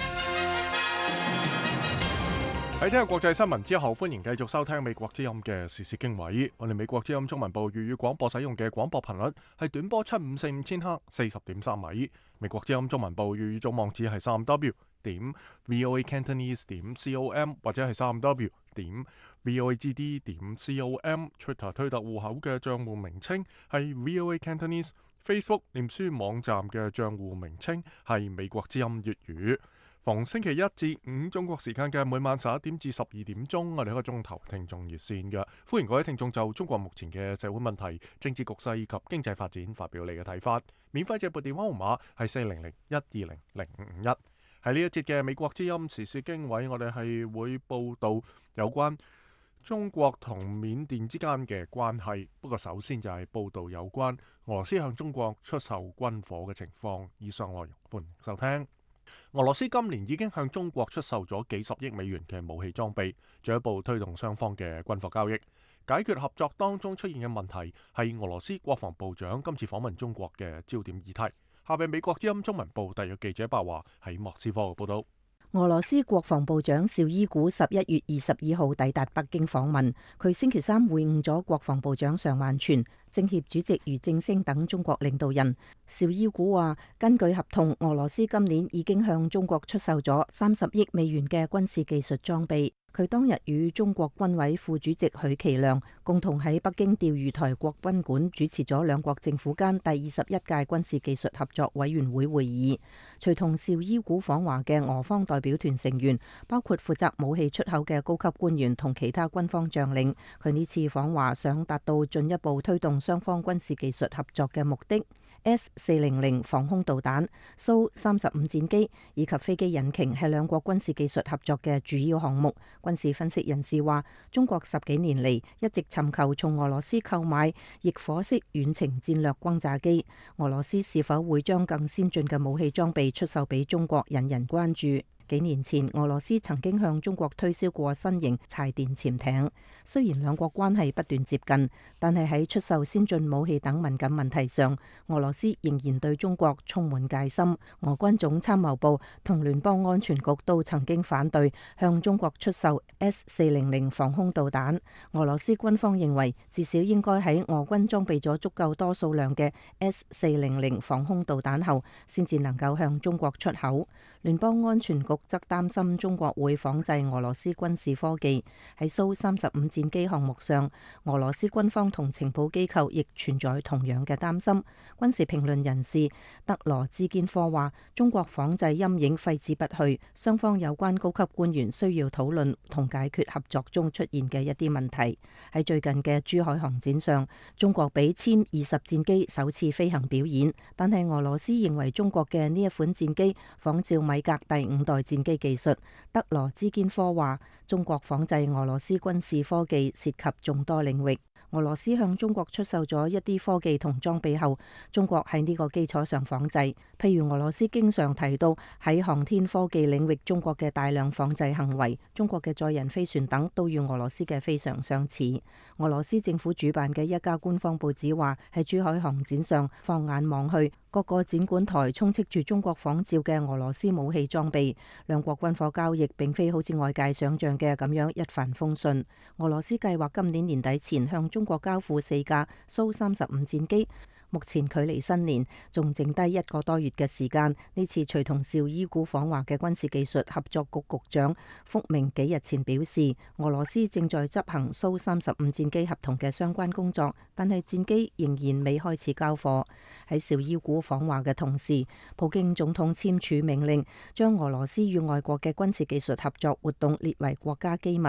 喺聽日國際新聞之後，歡迎繼續收聽美國之音嘅時事經緯。我哋美國之音中文部粵語廣播使用嘅廣播頻率係短波七五四五千赫，四十點三米。美國之音中文部粵語總網址係三 w 點 voa cantonese 點 com 或者係三 w 點 voagd 點 com。Twitter 推特戶口嘅賬戶名稱係 voa cantonese。Facebook 臉書網站嘅賬戶名稱係美國之音粵語。逢星期一至五中國時間嘅每晚十一點至十二點鐘，我哋一個鐘頭聽眾熱線嘅，歡迎各位聽眾就中國目前嘅社會問題、政治局勢以及經濟發展發表你嘅睇法。免費借撥電話號碼係四零零一二零零五五一。喺呢一節嘅美國之音時事經緯，我哋係會報道有關中國同緬甸之間嘅關係。不過首先就係報道有關俄羅斯向中國出售軍火嘅情況。以上內容歡迎收聽。俄羅斯今年已經向中國出售咗幾十億美元嘅武器裝備，進一步推動雙方嘅軍火交易，解決合作當中出現嘅問題，係俄羅斯國防部長今次訪問中國嘅焦點議題。下邊美國之音中文部特約記者白華喺莫斯科嘅報道。 俄羅斯國防部長紹伊古十一月二十二號抵達北京訪問，佢星期三會晤咗國防部長常萬全、政協主席俞正聲等中國領導人。紹伊古話，根據合同，俄羅斯今年已經向中國出售咗三十億美元嘅軍事技術裝備。佢當日與中國軍委副主席許其亮共同喺北京釣魚台國賓館主持咗兩國政府間第二十一屆軍事技術合作委員會會議。隨同紹伊古訪華嘅俄方代表團成員包括負責武器出口嘅高級官員同其他軍方將領。佢呢次訪華想達到進一步推動雙方軍事技術合作嘅目的。S 四零零防空導彈、蘇三十五戰機以及飛機引擎係兩國軍事技術合作嘅主要項目。軍事分析人士話，中國十幾年嚟一直尋求從俄羅斯購買翼火式遠程戰略轟炸機，俄羅斯是否會將更先進嘅武器裝備出售俾中國，引人關注。幾年前，俄羅斯曾經向中國推銷過新型柴電潛艇。雖然兩國關係不斷接近，但係喺出售先進武器等敏感問題上，俄羅斯仍然對中國充滿戒心。俄軍總參謀部同聯邦安全局都曾經反對向中國出售 S 四零零防空導彈。俄羅斯軍方認為，至少應該喺俄軍裝備咗足夠多數量嘅 S 四零零防空導彈後，先至能夠向中國出口。聯邦安全局則擔心中國會仿製俄羅斯軍事科技。喺蘇三十五戰機項目上，俄羅斯軍方同情報機構亦存在同樣嘅擔心。軍事評論人士德羅茲堅科話，中國仿製陰影揮之不去，雙方有關高級官員需要討論同解決合作中出現嘅一啲問題。喺最近嘅珠海航展上，中國俾殲二十戰機首次飛行表演，但係俄羅斯認為中國嘅呢一款戰機仿照米格第五代戰機技術。德羅茲堅科話，中國仿製俄羅斯軍事科技涉及眾多領域。俄羅斯向中國出售咗一啲科技同裝備後，中國喺呢個基礎上仿製。譬如俄羅斯經常提到喺航天科技領域中國嘅大量仿製行為，中國嘅載人飛船等都與俄羅斯嘅非常相似。俄羅斯政府主辦嘅一家官方報紙話，喺珠海航展上放眼望去，各個展館台充斥住中國仿照嘅俄羅斯武器裝備。兩國軍火交易並非好似外界想象嘅咁樣一帆風順。俄羅斯計劃今年年底前向中國交付四架蘇三十五戰機。目前距離新年仲剩低一個多月嘅時間。呢次隨同紹伊古訪華嘅軍事技術合作局局長福明幾日前表示，俄羅斯正在執行蘇三十五戰機合同嘅相關工作，但係戰機仍然未開始交貨。喺紹伊古訪華嘅同時，普京總統簽署命令，將俄羅斯與外國嘅軍事技術合作活動列為國家機密。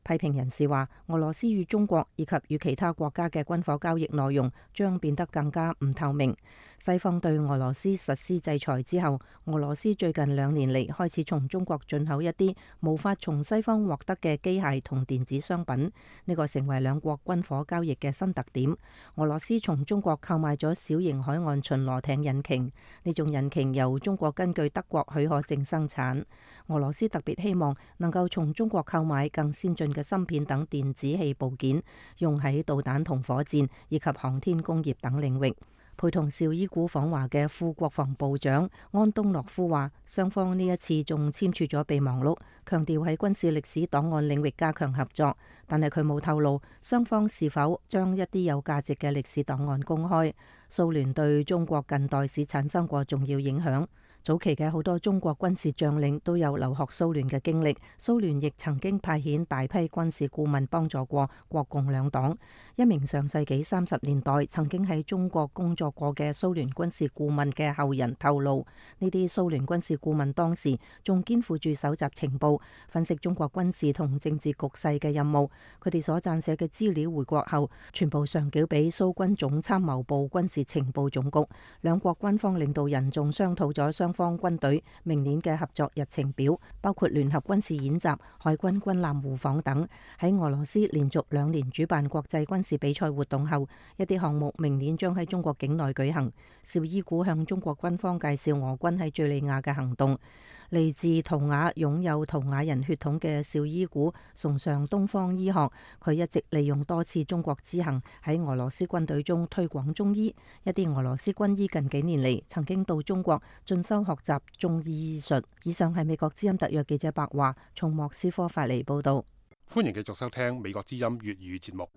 批評人士話，俄羅斯與中國以及與其他國家嘅軍火交易內容將變得更加唔透明。西方對俄羅斯實施制裁之後，俄羅斯最近兩年嚟開始從中國進口一啲無法從西方獲得嘅機械同電子商品，呢個成為兩國軍火交易嘅新特點。俄羅斯從中國購買咗小型海岸巡邏艇引擎，呢種引擎由中國根據德國許可證生產。俄羅斯特別希望能夠從中國購買更先進嘅芯片等電子器部件，用喺導彈同火箭以及航天工業等領域。陪同紹伊古訪華嘅副國防部長安東諾夫話，雙方呢一次仲簽署咗備忘錄，強調喺軍事歷史檔案領域加強合作，但係佢冇透露雙方是否將一啲有價值嘅歷史檔案公開。蘇聯對中國近代史產生過重要影響。早期嘅好多中國軍事將領都有留學蘇聯嘅經歷，蘇聯亦曾經派遣大批軍事顧問幫助過國共兩黨。一名上世紀三十年代曾經喺中國工作過嘅蘇聯軍事顧問嘅後人透露，呢啲蘇聯軍事顧問當時仲肩負住搜集情報、分析中國軍事同政治局勢嘅任務。佢哋所撰寫嘅資料回國後，全部上繳俾蘇軍總參謀部軍事情報總局。兩國軍方領導人仲商討咗雙方軍隊明年嘅合作日程表，包括聯合軍事演習、海軍軍艦互訪等。喺俄羅斯連續兩年主辦國際軍事比賽活動後，一啲項目明年將喺中國境內舉行。紹伊古向中國軍方介紹俄軍喺敘利亞嘅行動。嚟自圖瓦、擁有圖瓦人血統嘅紹伊古崇尚東方醫學，佢一直利用多次中國之行喺俄羅斯軍隊中推廣中醫。一啲俄羅斯軍醫近幾年嚟曾經到中國進修學習中醫醫術。以上係美國之音特約記者白華從莫斯科發嚟報道。 歡迎繼續收聽美國之音粵語節目。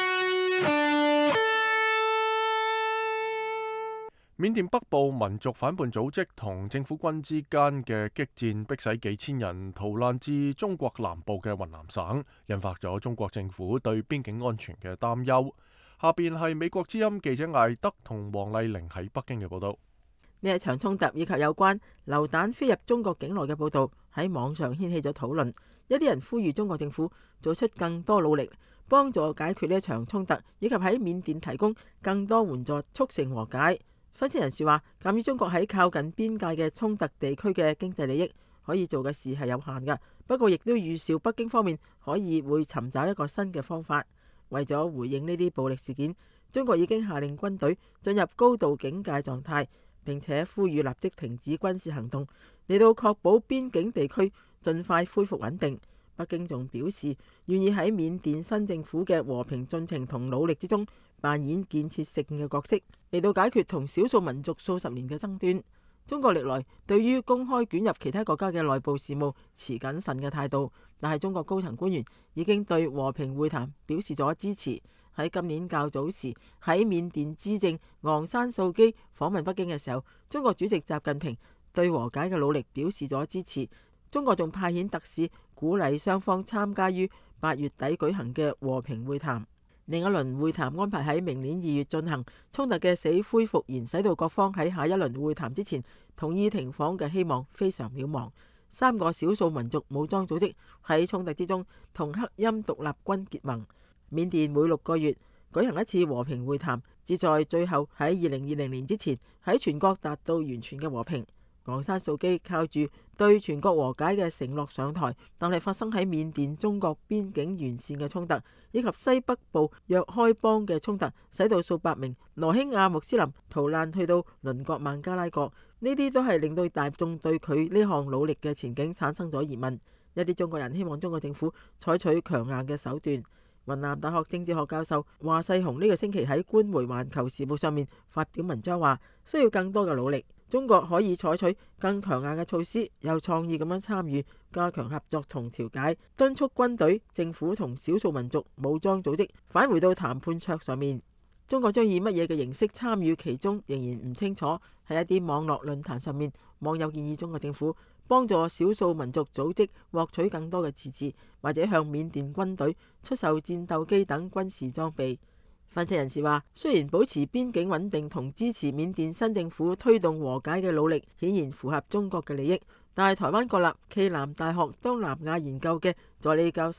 緬甸北部民族反叛組織同政府軍之間嘅激戰，迫使幾千人逃難至中國南部嘅雲南省，引發咗中國政府對邊境安全嘅擔憂。下邊係美國之音記者艾德同黃麗玲喺北京嘅報道。 呢一場衝突以及有關流彈飛入中國境內嘅報道喺網上掀起咗討論，一啲人呼籲中國政府做出更多努力，幫助解決呢一場衝突，以及喺緬甸提供更多援助，促成和解。分析人士話，鑑於中國喺靠近邊界嘅衝突地區嘅經濟利益，可以做嘅事係有限嘅。不過亦都預兆北京方面可以會尋找一個新嘅方法。為咗回應呢啲暴力事件，中國已經下令軍隊進入高度警戒狀態，並且呼籲立即停止軍事行動，嚟到確保邊境地區盡快恢復穩定。北京仲表示願意喺緬甸新政府嘅和平進程同努力之中扮演建設性嘅角色，嚟到解決同少數民族數十年嘅爭端。中國歷來對於公開捲入其他國家嘅內部事務持謹慎嘅態度，但係中國高層官員已經對和平會談表示咗支持。喺今年較早時，喺緬甸資政昂山素姬訪問北京嘅時候，中國主席習近平對和解嘅努力表示咗支持。中國仲派遣特使鼓勵雙方參加於八月底舉行嘅和平會談。另一輪會談安排喺明年二月進行，衝突嘅死灰復燃，使到各方喺下一輪會談之前同意停火嘅希望非常渺茫。三個少數民族武裝組織喺衝突之中同黑陰獨立軍結盟。緬甸每六個月舉行一次和平會談，旨在最後喺二零二零年之前喺全國達到完全嘅和平。昂山素姬靠住對全國和解嘅承諾上台，但係發生喺緬甸中國邊境沿線嘅衝突，以及西北部若開邦嘅衝突，使到數百名羅興亞穆斯林逃難去到鄰國孟加拉國。呢啲都係令到大眾對佢呢項努力嘅前景產生咗疑問。一啲中國人希望中國政府採取強硬嘅手段。雲南大學政治學教授華世雄呢個星期喺官媒《環球時報》上面發表文章話，需要更多嘅努力。中國可以採取更強硬嘅措施，有創意咁樣參與，加強合作同調解，敦促軍隊、政府同少數民族武裝組織返回到談判桌上面。中國將以乜嘢嘅形式參與其中，仍然唔清楚。喺一啲網絡論壇上面，網友建議中國政府幫助少數民族組織獲取更多嘅自治，或者向緬甸軍隊出售戰鬥機等軍事裝備。分析人士話，雖然保持邊境穩定同支持緬甸新政府推動和解嘅努力顯然符合中國嘅利益，但係台灣國立暨南大學東南亞研究嘅助理教授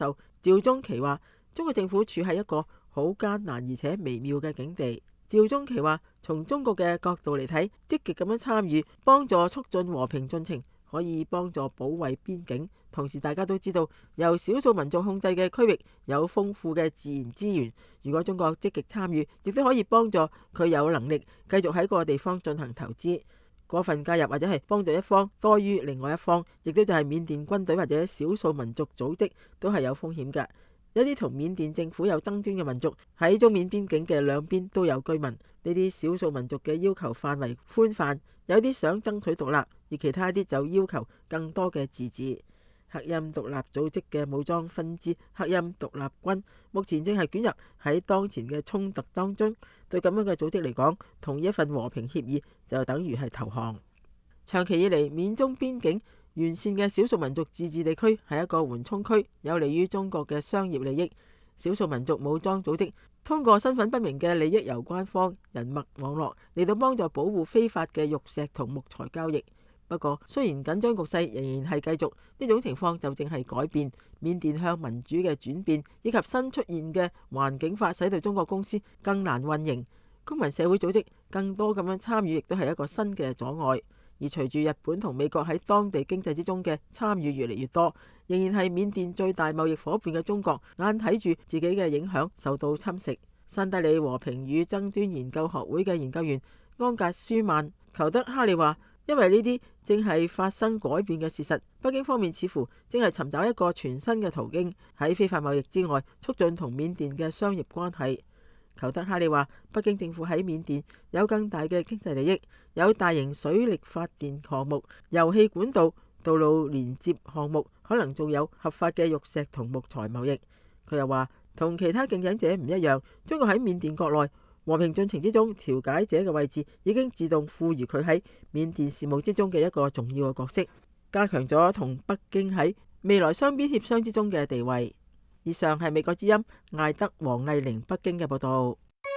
趙忠琪話：中國政府處喺一個好艱難而且微妙嘅境地。趙忠琪話：從中國嘅角度嚟睇，積極咁樣參與，幫助促進和平進程，可以幫助保衛邊境。同時大家都知道，由少數民族控制嘅區域有豐富嘅自然資源，如果中國積極參與，亦都可以幫助佢有能力繼續喺個地方進行投資。過分介入或者係幫助一方多於另外一方，亦都就係緬甸軍隊或者少數民族組織都係有風險嘅。一啲同緬甸政府有爭端嘅民族喺中緬邊境嘅兩邊都有居民，呢啲少數民族嘅要求範圍寬泛，有啲想爭取獨立，而其他啲就要求更多嘅自治。克欽獨立組織嘅武裝分支克欽獨立軍目前正係捲入喺當前嘅衝突當中。對咁樣嘅組織嚟講，同意一份和平協議就等於係投降。長期以嚟，緬中邊境完善嘅少數民族自治地區係一個緩衝區，有利於中國嘅商業利益。少數民族武裝組織通過身份不明嘅利益攸關方人脈網絡嚟到幫助保護非法嘅玉石同木材交易。不過，雖然緊張局勢仍然係繼續，呢種情況就正係改變。緬甸向民主嘅轉變以及新出現嘅環境法，使到中國公司更難運營。公民社會組織更多咁樣參與，亦都係一個新嘅阻礙。而隨住日本同美國喺當地經濟之中嘅參與越嚟越多，仍然係緬甸最大貿易夥伴嘅中國，眼睇住自己嘅影響受到侵蝕。新德里和平與爭端研究學會嘅研究員安格舒曼裘德哈利話：因為呢啲正係發生改變嘅事實，北京方面似乎正係尋找一個全新嘅途徑，喺非法貿易之外促進同緬甸嘅商業關係。裘德哈利話：北京政府喺緬甸有更大嘅經濟利益，有大型水力發電項目、油氣管道、道路連接項目，可能仲有合法嘅玉石同木材貿易。佢又話：同其他競爭者唔一樣，中國喺緬甸國內和平進程之中調解者嘅位置已經自動賦予佢喺緬甸事務之中嘅一個重要嘅角色，加強咗同北京喺未來雙邊協商之中嘅地位。以上係美國之音艾德黃麗玲北京嘅報道。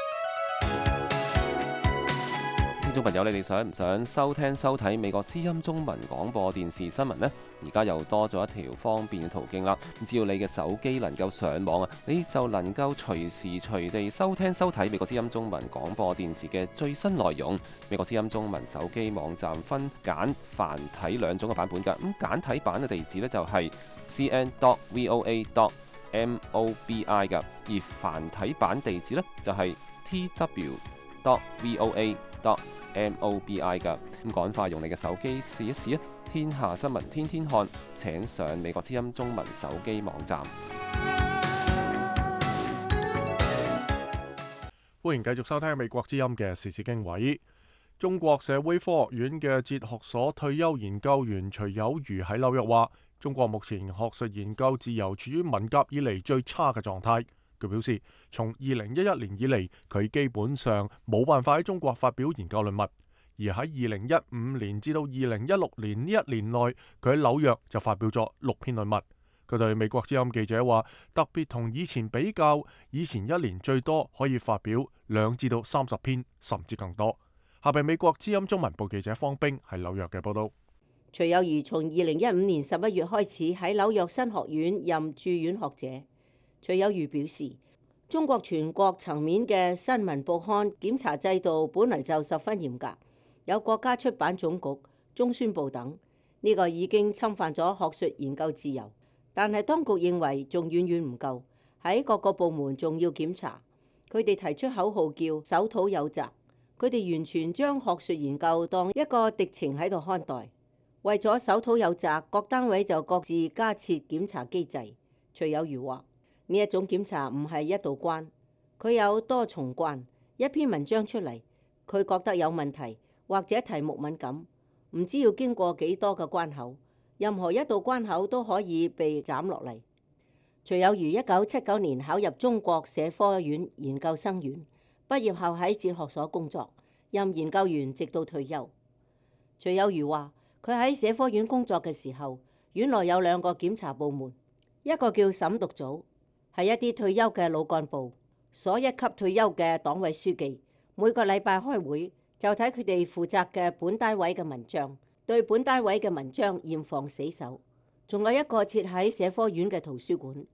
聽眾朋友，你哋想唔想收聽收睇美國之音中文廣播電視新聞呢？而家又多咗一條方便嘅途徑啦。只要你嘅手機能夠上網啊，你就能夠隨時隨地收聽收睇美國之音中文廣播電視嘅最新內容。美國之音中文手機網站分簡繁體兩種嘅版本㗎。咁簡體版嘅地址呢，就係 c n dot voa dot mobi 㗎，而繁體版地址呢，就係 t w dot voa dot mobi 㗎。咁趕快用你嘅手機試一試啊！天下新聞天天看，請上美國之音中文手機網站。 歡迎繼續收聽美國之音嘅時事經緯。中國社會科學院嘅哲學所退休研究員徐有餘喺紐約話：中國目前學術研究自由處於文革以嚟最差嘅狀態。佢表示，從二零一一年以嚟，佢基本上冇辦法喺中國發表研究論文。而喺二零一五年至到二零一六年呢一年內，佢喺紐約就發表咗六篇論文。佢對美國之音記者話：特別同以前比較，以前一年最多可以發表兩至到三十篇，甚至更多。下邊美國之音中文部記者方冰喺紐約嘅報道。 徐有餘從二零一五年十一月開始喺紐約新學院任駐院學者。徐有餘表示，中國全國層面嘅新聞報刊檢查制度本嚟就十分嚴格，有國家出版總局、中宣部等，呢個已經侵犯咗學術研究自由。但係當局認為仲遠遠唔夠，喺各個部門仲要檢查。佢哋提出口號叫守土有責，佢哋完全將學術研究當一個敵情喺度看待。為咗守土有責，各單位就各自加設檢查機制。徐有餘話：呢一種檢查唔係一道關，佢有多重關。一篇文章出嚟，佢覺得有問題或者題目敏感，唔知要經過幾多個關口，任何一道關口都可以被斬落嚟。徐有餘一九七九年考入中國社科院研究生院，畢業後喺哲學所工作，任研究員直到退休。徐有餘話：佢喺社科院工作嘅時候，院內有兩個檢查部門，一個叫審讀組，係一啲退休嘅老幹部，所一級退休嘅黨委書記，每個禮拜開會就睇佢哋負責嘅本單位嘅文章，對本單位嘅文章嚴防死守。仲有一個設喺社科院嘅圖書館，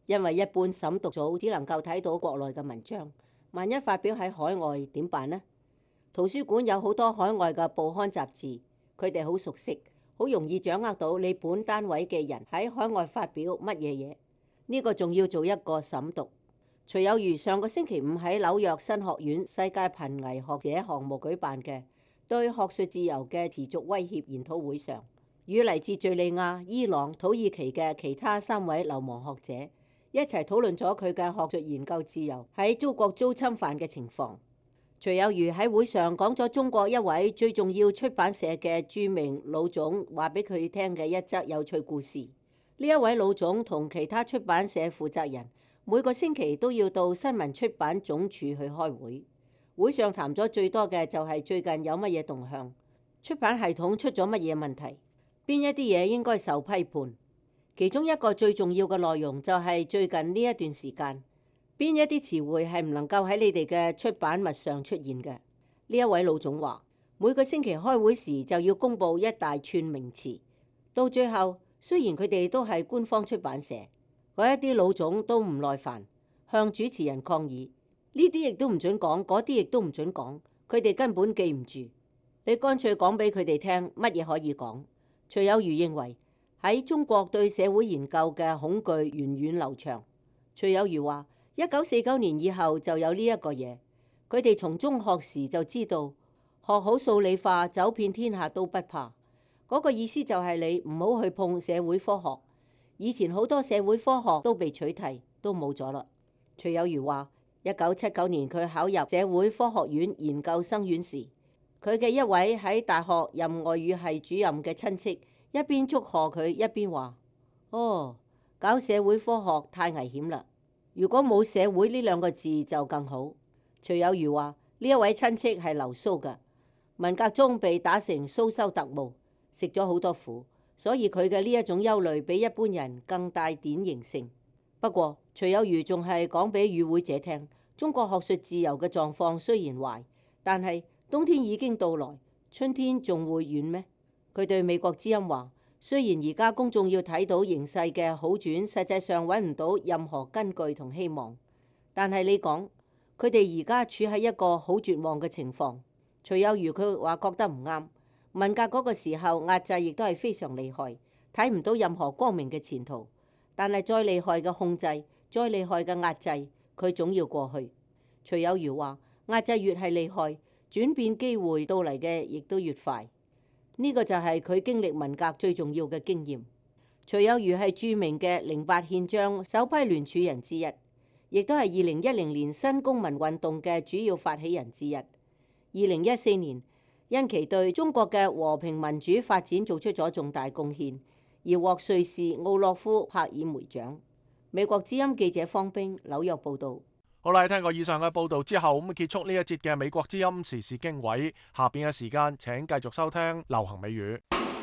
因為一般審讀組只能夠睇到國內嘅文章，萬一發表喺海外點辦呢？圖書館有好多海外嘅報刊雜誌，佢哋好熟悉，好容易掌握到你本單位嘅人喺海外發表乜嘢嘢。呢個仲要做一個審讀。徐有餘上個星期五喺紐約新學院世界瀕危學者項目舉辦嘅對學術自由嘅持續威脅研討會上，與嚟自敘利亞、伊朗、土耳其嘅其他三位流亡學者一齊討論咗佢嘅學術研究自由喺中國遭侵犯嘅情況。徐有餘喺會上講咗中國一位最重要出版社嘅著名老總話俾佢聽嘅一則有趣故事。呢一位老總同其他出版社負責人每個星期都要到新聞出版總署去開會，會上談咗最多嘅就係最近有乜嘢動向，出版系統出咗乜嘢問題，邊一啲嘢應該受批判。其中一個最重要嘅內容就係最近呢一段時間，邊一啲詞彙係唔能夠喺你哋嘅出版物上出現嘅。呢一位老總話，每個星期開會時就要公佈一大串名詞，到最後雖然佢哋都係官方出版社，嗰一啲老總都唔耐煩，向主持人抗議，呢啲亦都唔準講，嗰啲亦都唔準講，佢哋根本記唔住。你乾脆講俾佢哋聽乜嘢可以講。徐有餘認為喺中國對社會研究嘅恐懼源遠流長。徐有餘話，一九四九年以後就有呢一個嘢，佢哋從中學時就知道，學好數理化，走遍天下都不怕。嗰個意思就係你唔好去碰社會科學。以前好多社會科學都被取締，都冇咗啦。徐有餘話，一九七九年佢考入社會科學院研究生院時，佢嘅一位喺大學任外語系主任嘅親戚一邊祝賀佢，一邊話：哦，搞社會科學太危險啦！如果冇社會呢兩個字就更好。徐有餘話，呢一位親戚係留蘇嘅，文革中被打成蘇修特務，食咗好多苦，所以佢嘅呢一種憂慮比一般人更帶典型性。不過徐有餘仲係講俾與會者聽，中國學術自由嘅狀況雖然壞，但係冬天已經到來，春天仲會遠咩？佢對美國之音話，雖然而家公眾要睇到形勢嘅好轉，實際上揾唔到任何根據同希望，但係你講佢哋而家處喺一個好絕望嘅情況。徐有餘佢話覺得唔啱，文革嗰個時候壓制亦都係非常厲害，睇唔到任何光明嘅前途。但係再厲害嘅控制，再厲害嘅壓制，佢總要過去。徐有餘話，壓制越係厲害，轉變機會到嚟嘅亦都越快。呢個就係佢經歷文革最重要嘅經驗。徐有餘係著名嘅零八憲章首批聯署人之一，亦都係二零一零年新公民運動嘅主要發起人之一。二零一四年，因其對中國嘅和平民主發展做出咗重大貢獻，而獲瑞士奧洛夫帕爾梅獎。美國之音記者方冰紐約報道。 好啦，聽過以上嘅報道之後，咁結束呢一節嘅美國之音時事經緯。下邊嘅時間，請繼續收聽流行美語。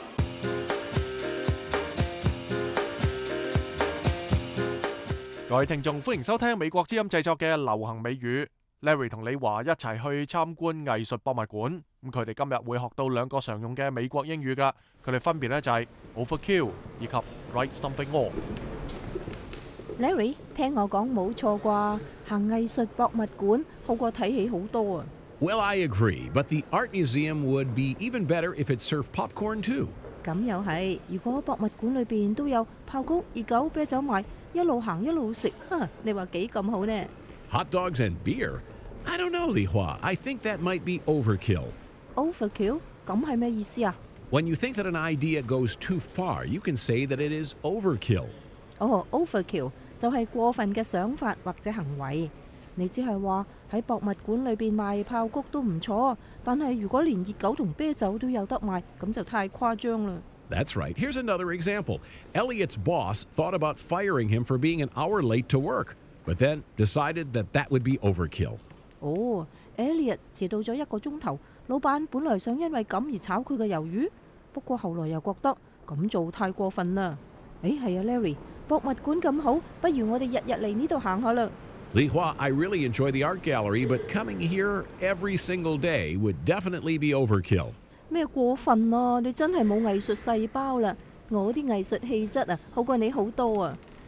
各位聽眾，歡迎收聽美國之音製作嘅流行美語。Larry 同李華一齊去參觀藝術博物館。咁佢哋今日會學到兩個常用嘅美國英語噶，佢哋分別咧就係 overkill 以及 write something off。 Larry， 聽我講冇錯啩，行藝術博物館好過睇戲好多啊。 Well, I agree, but the art museum would be even better if it served popcorn too. 咁又係，如果博物館裏邊都有爆谷、熱狗、啤酒賣，一路行一路食，哈，你話幾咁好呢？ Hot dogs and beer? I don't know, Li Hua. I think that might be overkill. Overkill? 咁係咩意思啊？ When you think that an idea goes too far, you can say that it is overkill. 哦 ，overkill 就係過分嘅想法或者行為。你只係話喺博物館裏邊賣爆谷都唔錯，但係如果連熱狗同啤酒都有得賣，咁就太誇張啦。 That's right. Here's another example. Elliot's boss thought about firing him for being an hour late to work, but then decided that that would be overkill. 哦 ，Elliot 遲到咗一個鐘頭，老闆本來想因為咁而炒佢嘅魷魚，不過後來又覺得咁做太過分啦。誒，係啊 ，Larry， 博物館咁好，不如我哋日日嚟呢度行下啦。 Li Hua, I really enjoy the art gallery, but coming here every single day would definitely be overkill. 咩過分啊？你真係冇藝術細胞啦！我啲藝術氣質啊，好過你好多啊！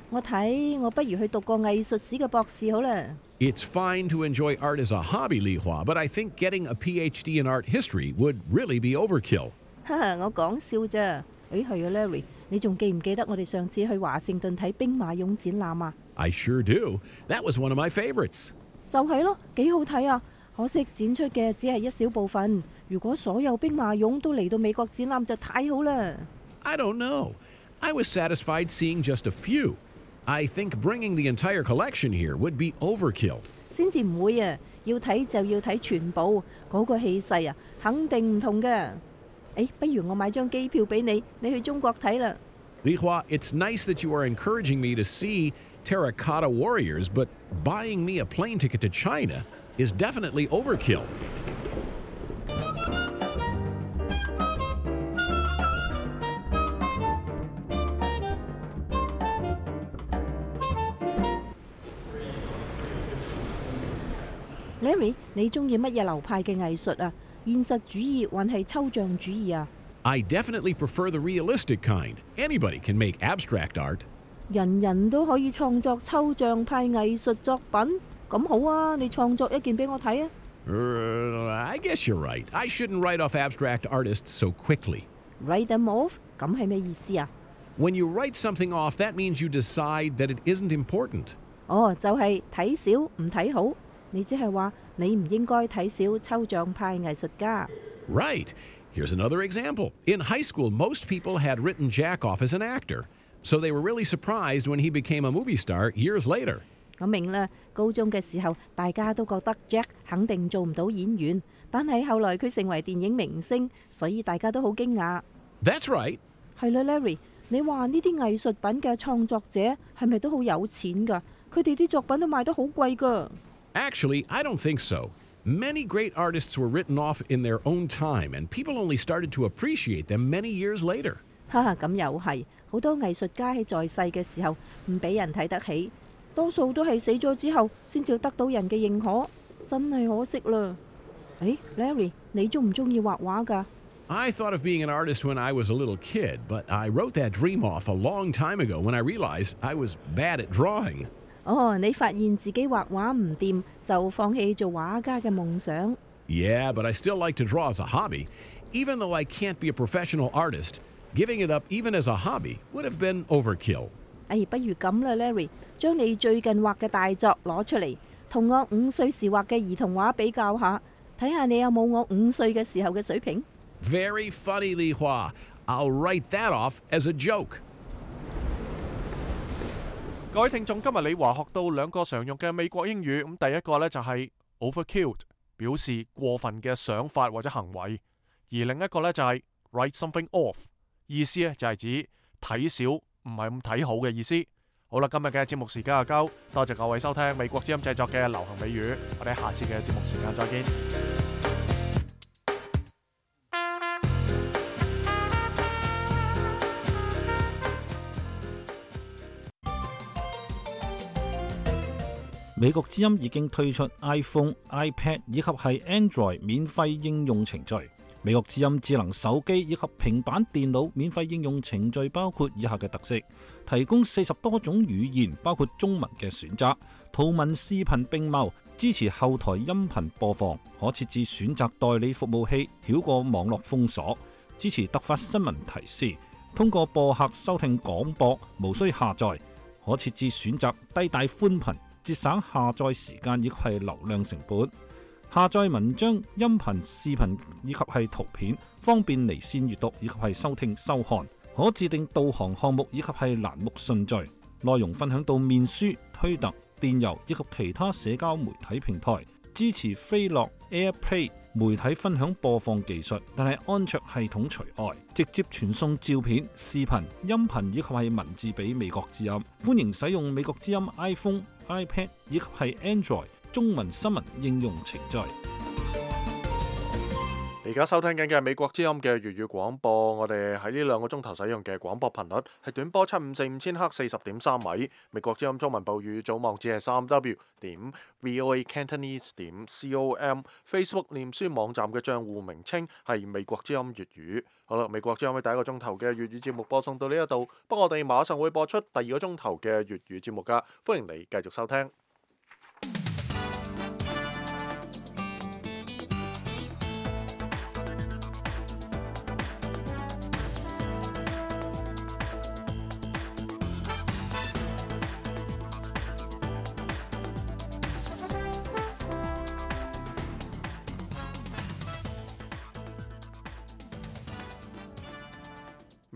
我睇我不如去讀個藝術史嘅博士好啦。 It's fine to enjoy art as a hobby, Li Hua, but I think getting a PhD in art history would really be overkill. 哈哈，我講笑咋？誒係啊 ，Larry， 你仲記唔記得我哋上次去華盛頓睇兵馬俑展覽啊？ I sure do. That was one of my favorites. 就係咯，幾好睇啊！可惜展出嘅只係一小部分。如果所有兵馬俑都嚟到美國展覽就太好啦。 I don't know. I was satisfied seeing just a few. I think bringing the entire collection here would be overkill. 先至唔會啊！要睇就要睇全部，嗰個氣勢啊，肯定唔同嘅。誒，不如我買張機票俾你，你去中國睇啦。 Li Hua, it's nice that you are encouraging me to see terracotta warriors, but buying me a plane ticket to China is definitely overkill. Larry， 你中意乜嘢流派嘅藝術啊？現實主義還係抽象主義啊？ I definitely prefer the realistic kind. Anybody can make abstract art. 人人都可以創作抽象派藝術作品，咁好啊！你創作一件俾我睇啊！ Uh, I guess you're right. I shouldn't write off abstract artists so quickly. Write them off？ 咁係咩意思啊？ When you write something off, that means you decide that it isn't important. 哦，就係睇少唔睇好。你即係話你唔應該睇少抽象派藝術家。 Right. Here's another example. In high school, most people had written Jack off as an actor, so they were really surprised when he became a movie star years later. 我明啦，高中嘅時候大家都覺得 Jack 肯定做唔到演員，但係後來佢成為電影明星，所以大家都好驚訝。 That's right. 係啦 ，Larry， 你話呢啲藝術品嘅創作者係咪都好有錢㗎？佢哋啲作品都賣得好貴㗎。 Actually, I don't think so. Many great artists were written off in their own time, and people only started to appreciate them many years later. 哈哈，咁又係，好多藝術家喺在世嘅時候唔俾人睇得起，多數都係死咗之後先至得到人嘅認可，真係可惜啦。誒 ，Larry， 你中唔中意畫畫㗎？ I thought of being an artist when I was a little kid, but I wrote that dream off a long time ago when I realized I was bad at drawing. 哦，你發現自己畫畫唔掂，就放棄做畫家嘅夢想。 Yeah, but I still like to draw as a hobby. Even though I can't be a professional artist, giving it up even as a hobby would have been overkill. 哎，不如咁啦 ，Larry， 將你最近畫嘅大作攞出嚟，同我五歲時畫嘅兒童畫比較下，睇下你有冇我五歲嘅時候嘅水平。 Very funny, Li Hua. I'll write that off as a joke. 各位聽眾，今日李華學到兩個常用嘅美國英語，咁第一個呢就係 overkill， 表示過分嘅想法或者行為；而另一個呢就係 write something off， 意思呢就係指睇少唔係咁睇好嘅意思。好啦，今日嘅節目時間就夠，多謝各位收聽美國之音製作嘅流行美語，我哋下次嘅節目時間再見。 美國之音已經推出 iPhone、iPad 以及係 Android 免費應用程序。美國之音智能手機以及平板電腦免費應用程序包括以下嘅特色：提供四十多種語言，包括中文嘅選擇，圖文視頻並茂，支持後台音頻播放，可設置選擇代理服務器，繞過網絡封鎖，支持突發新聞提示，通過播客收聽廣播，無需下載，可設置選擇低帶寬頻，節省下載時間以及係流量成本。下載文章、音頻、視頻以及係圖片，方便離線閱讀以及係收聽收看。可自定導航項目以及係欄目順序。內容分享到面書、推特、電郵以及其他社交媒體平台。支持飛樂 AirPlay 媒體分享播放技術，但係安卓系統除外。直接傳送照片、視頻、音頻以及係文字俾美國之音。歡迎使用美國之音 iPhone、iPad 以及係 Android 中文新聞應用程序。 而家收聽緊嘅係美國之音嘅粵語廣播，我哋喺呢兩個鐘頭使用嘅廣播頻率係短波七五四五千赫四十點三米。美國之音中文部語組網址係三 w 點 voa cantonese 點 com，Facebook 臉書網站嘅賬戶名稱係美國之音粵語。好啦，美國之音嘅第一個鐘頭嘅粵語節目播送到呢一度，不過我哋馬上會播出第二個鐘頭嘅粵語節目噶，歡迎你繼續收聽。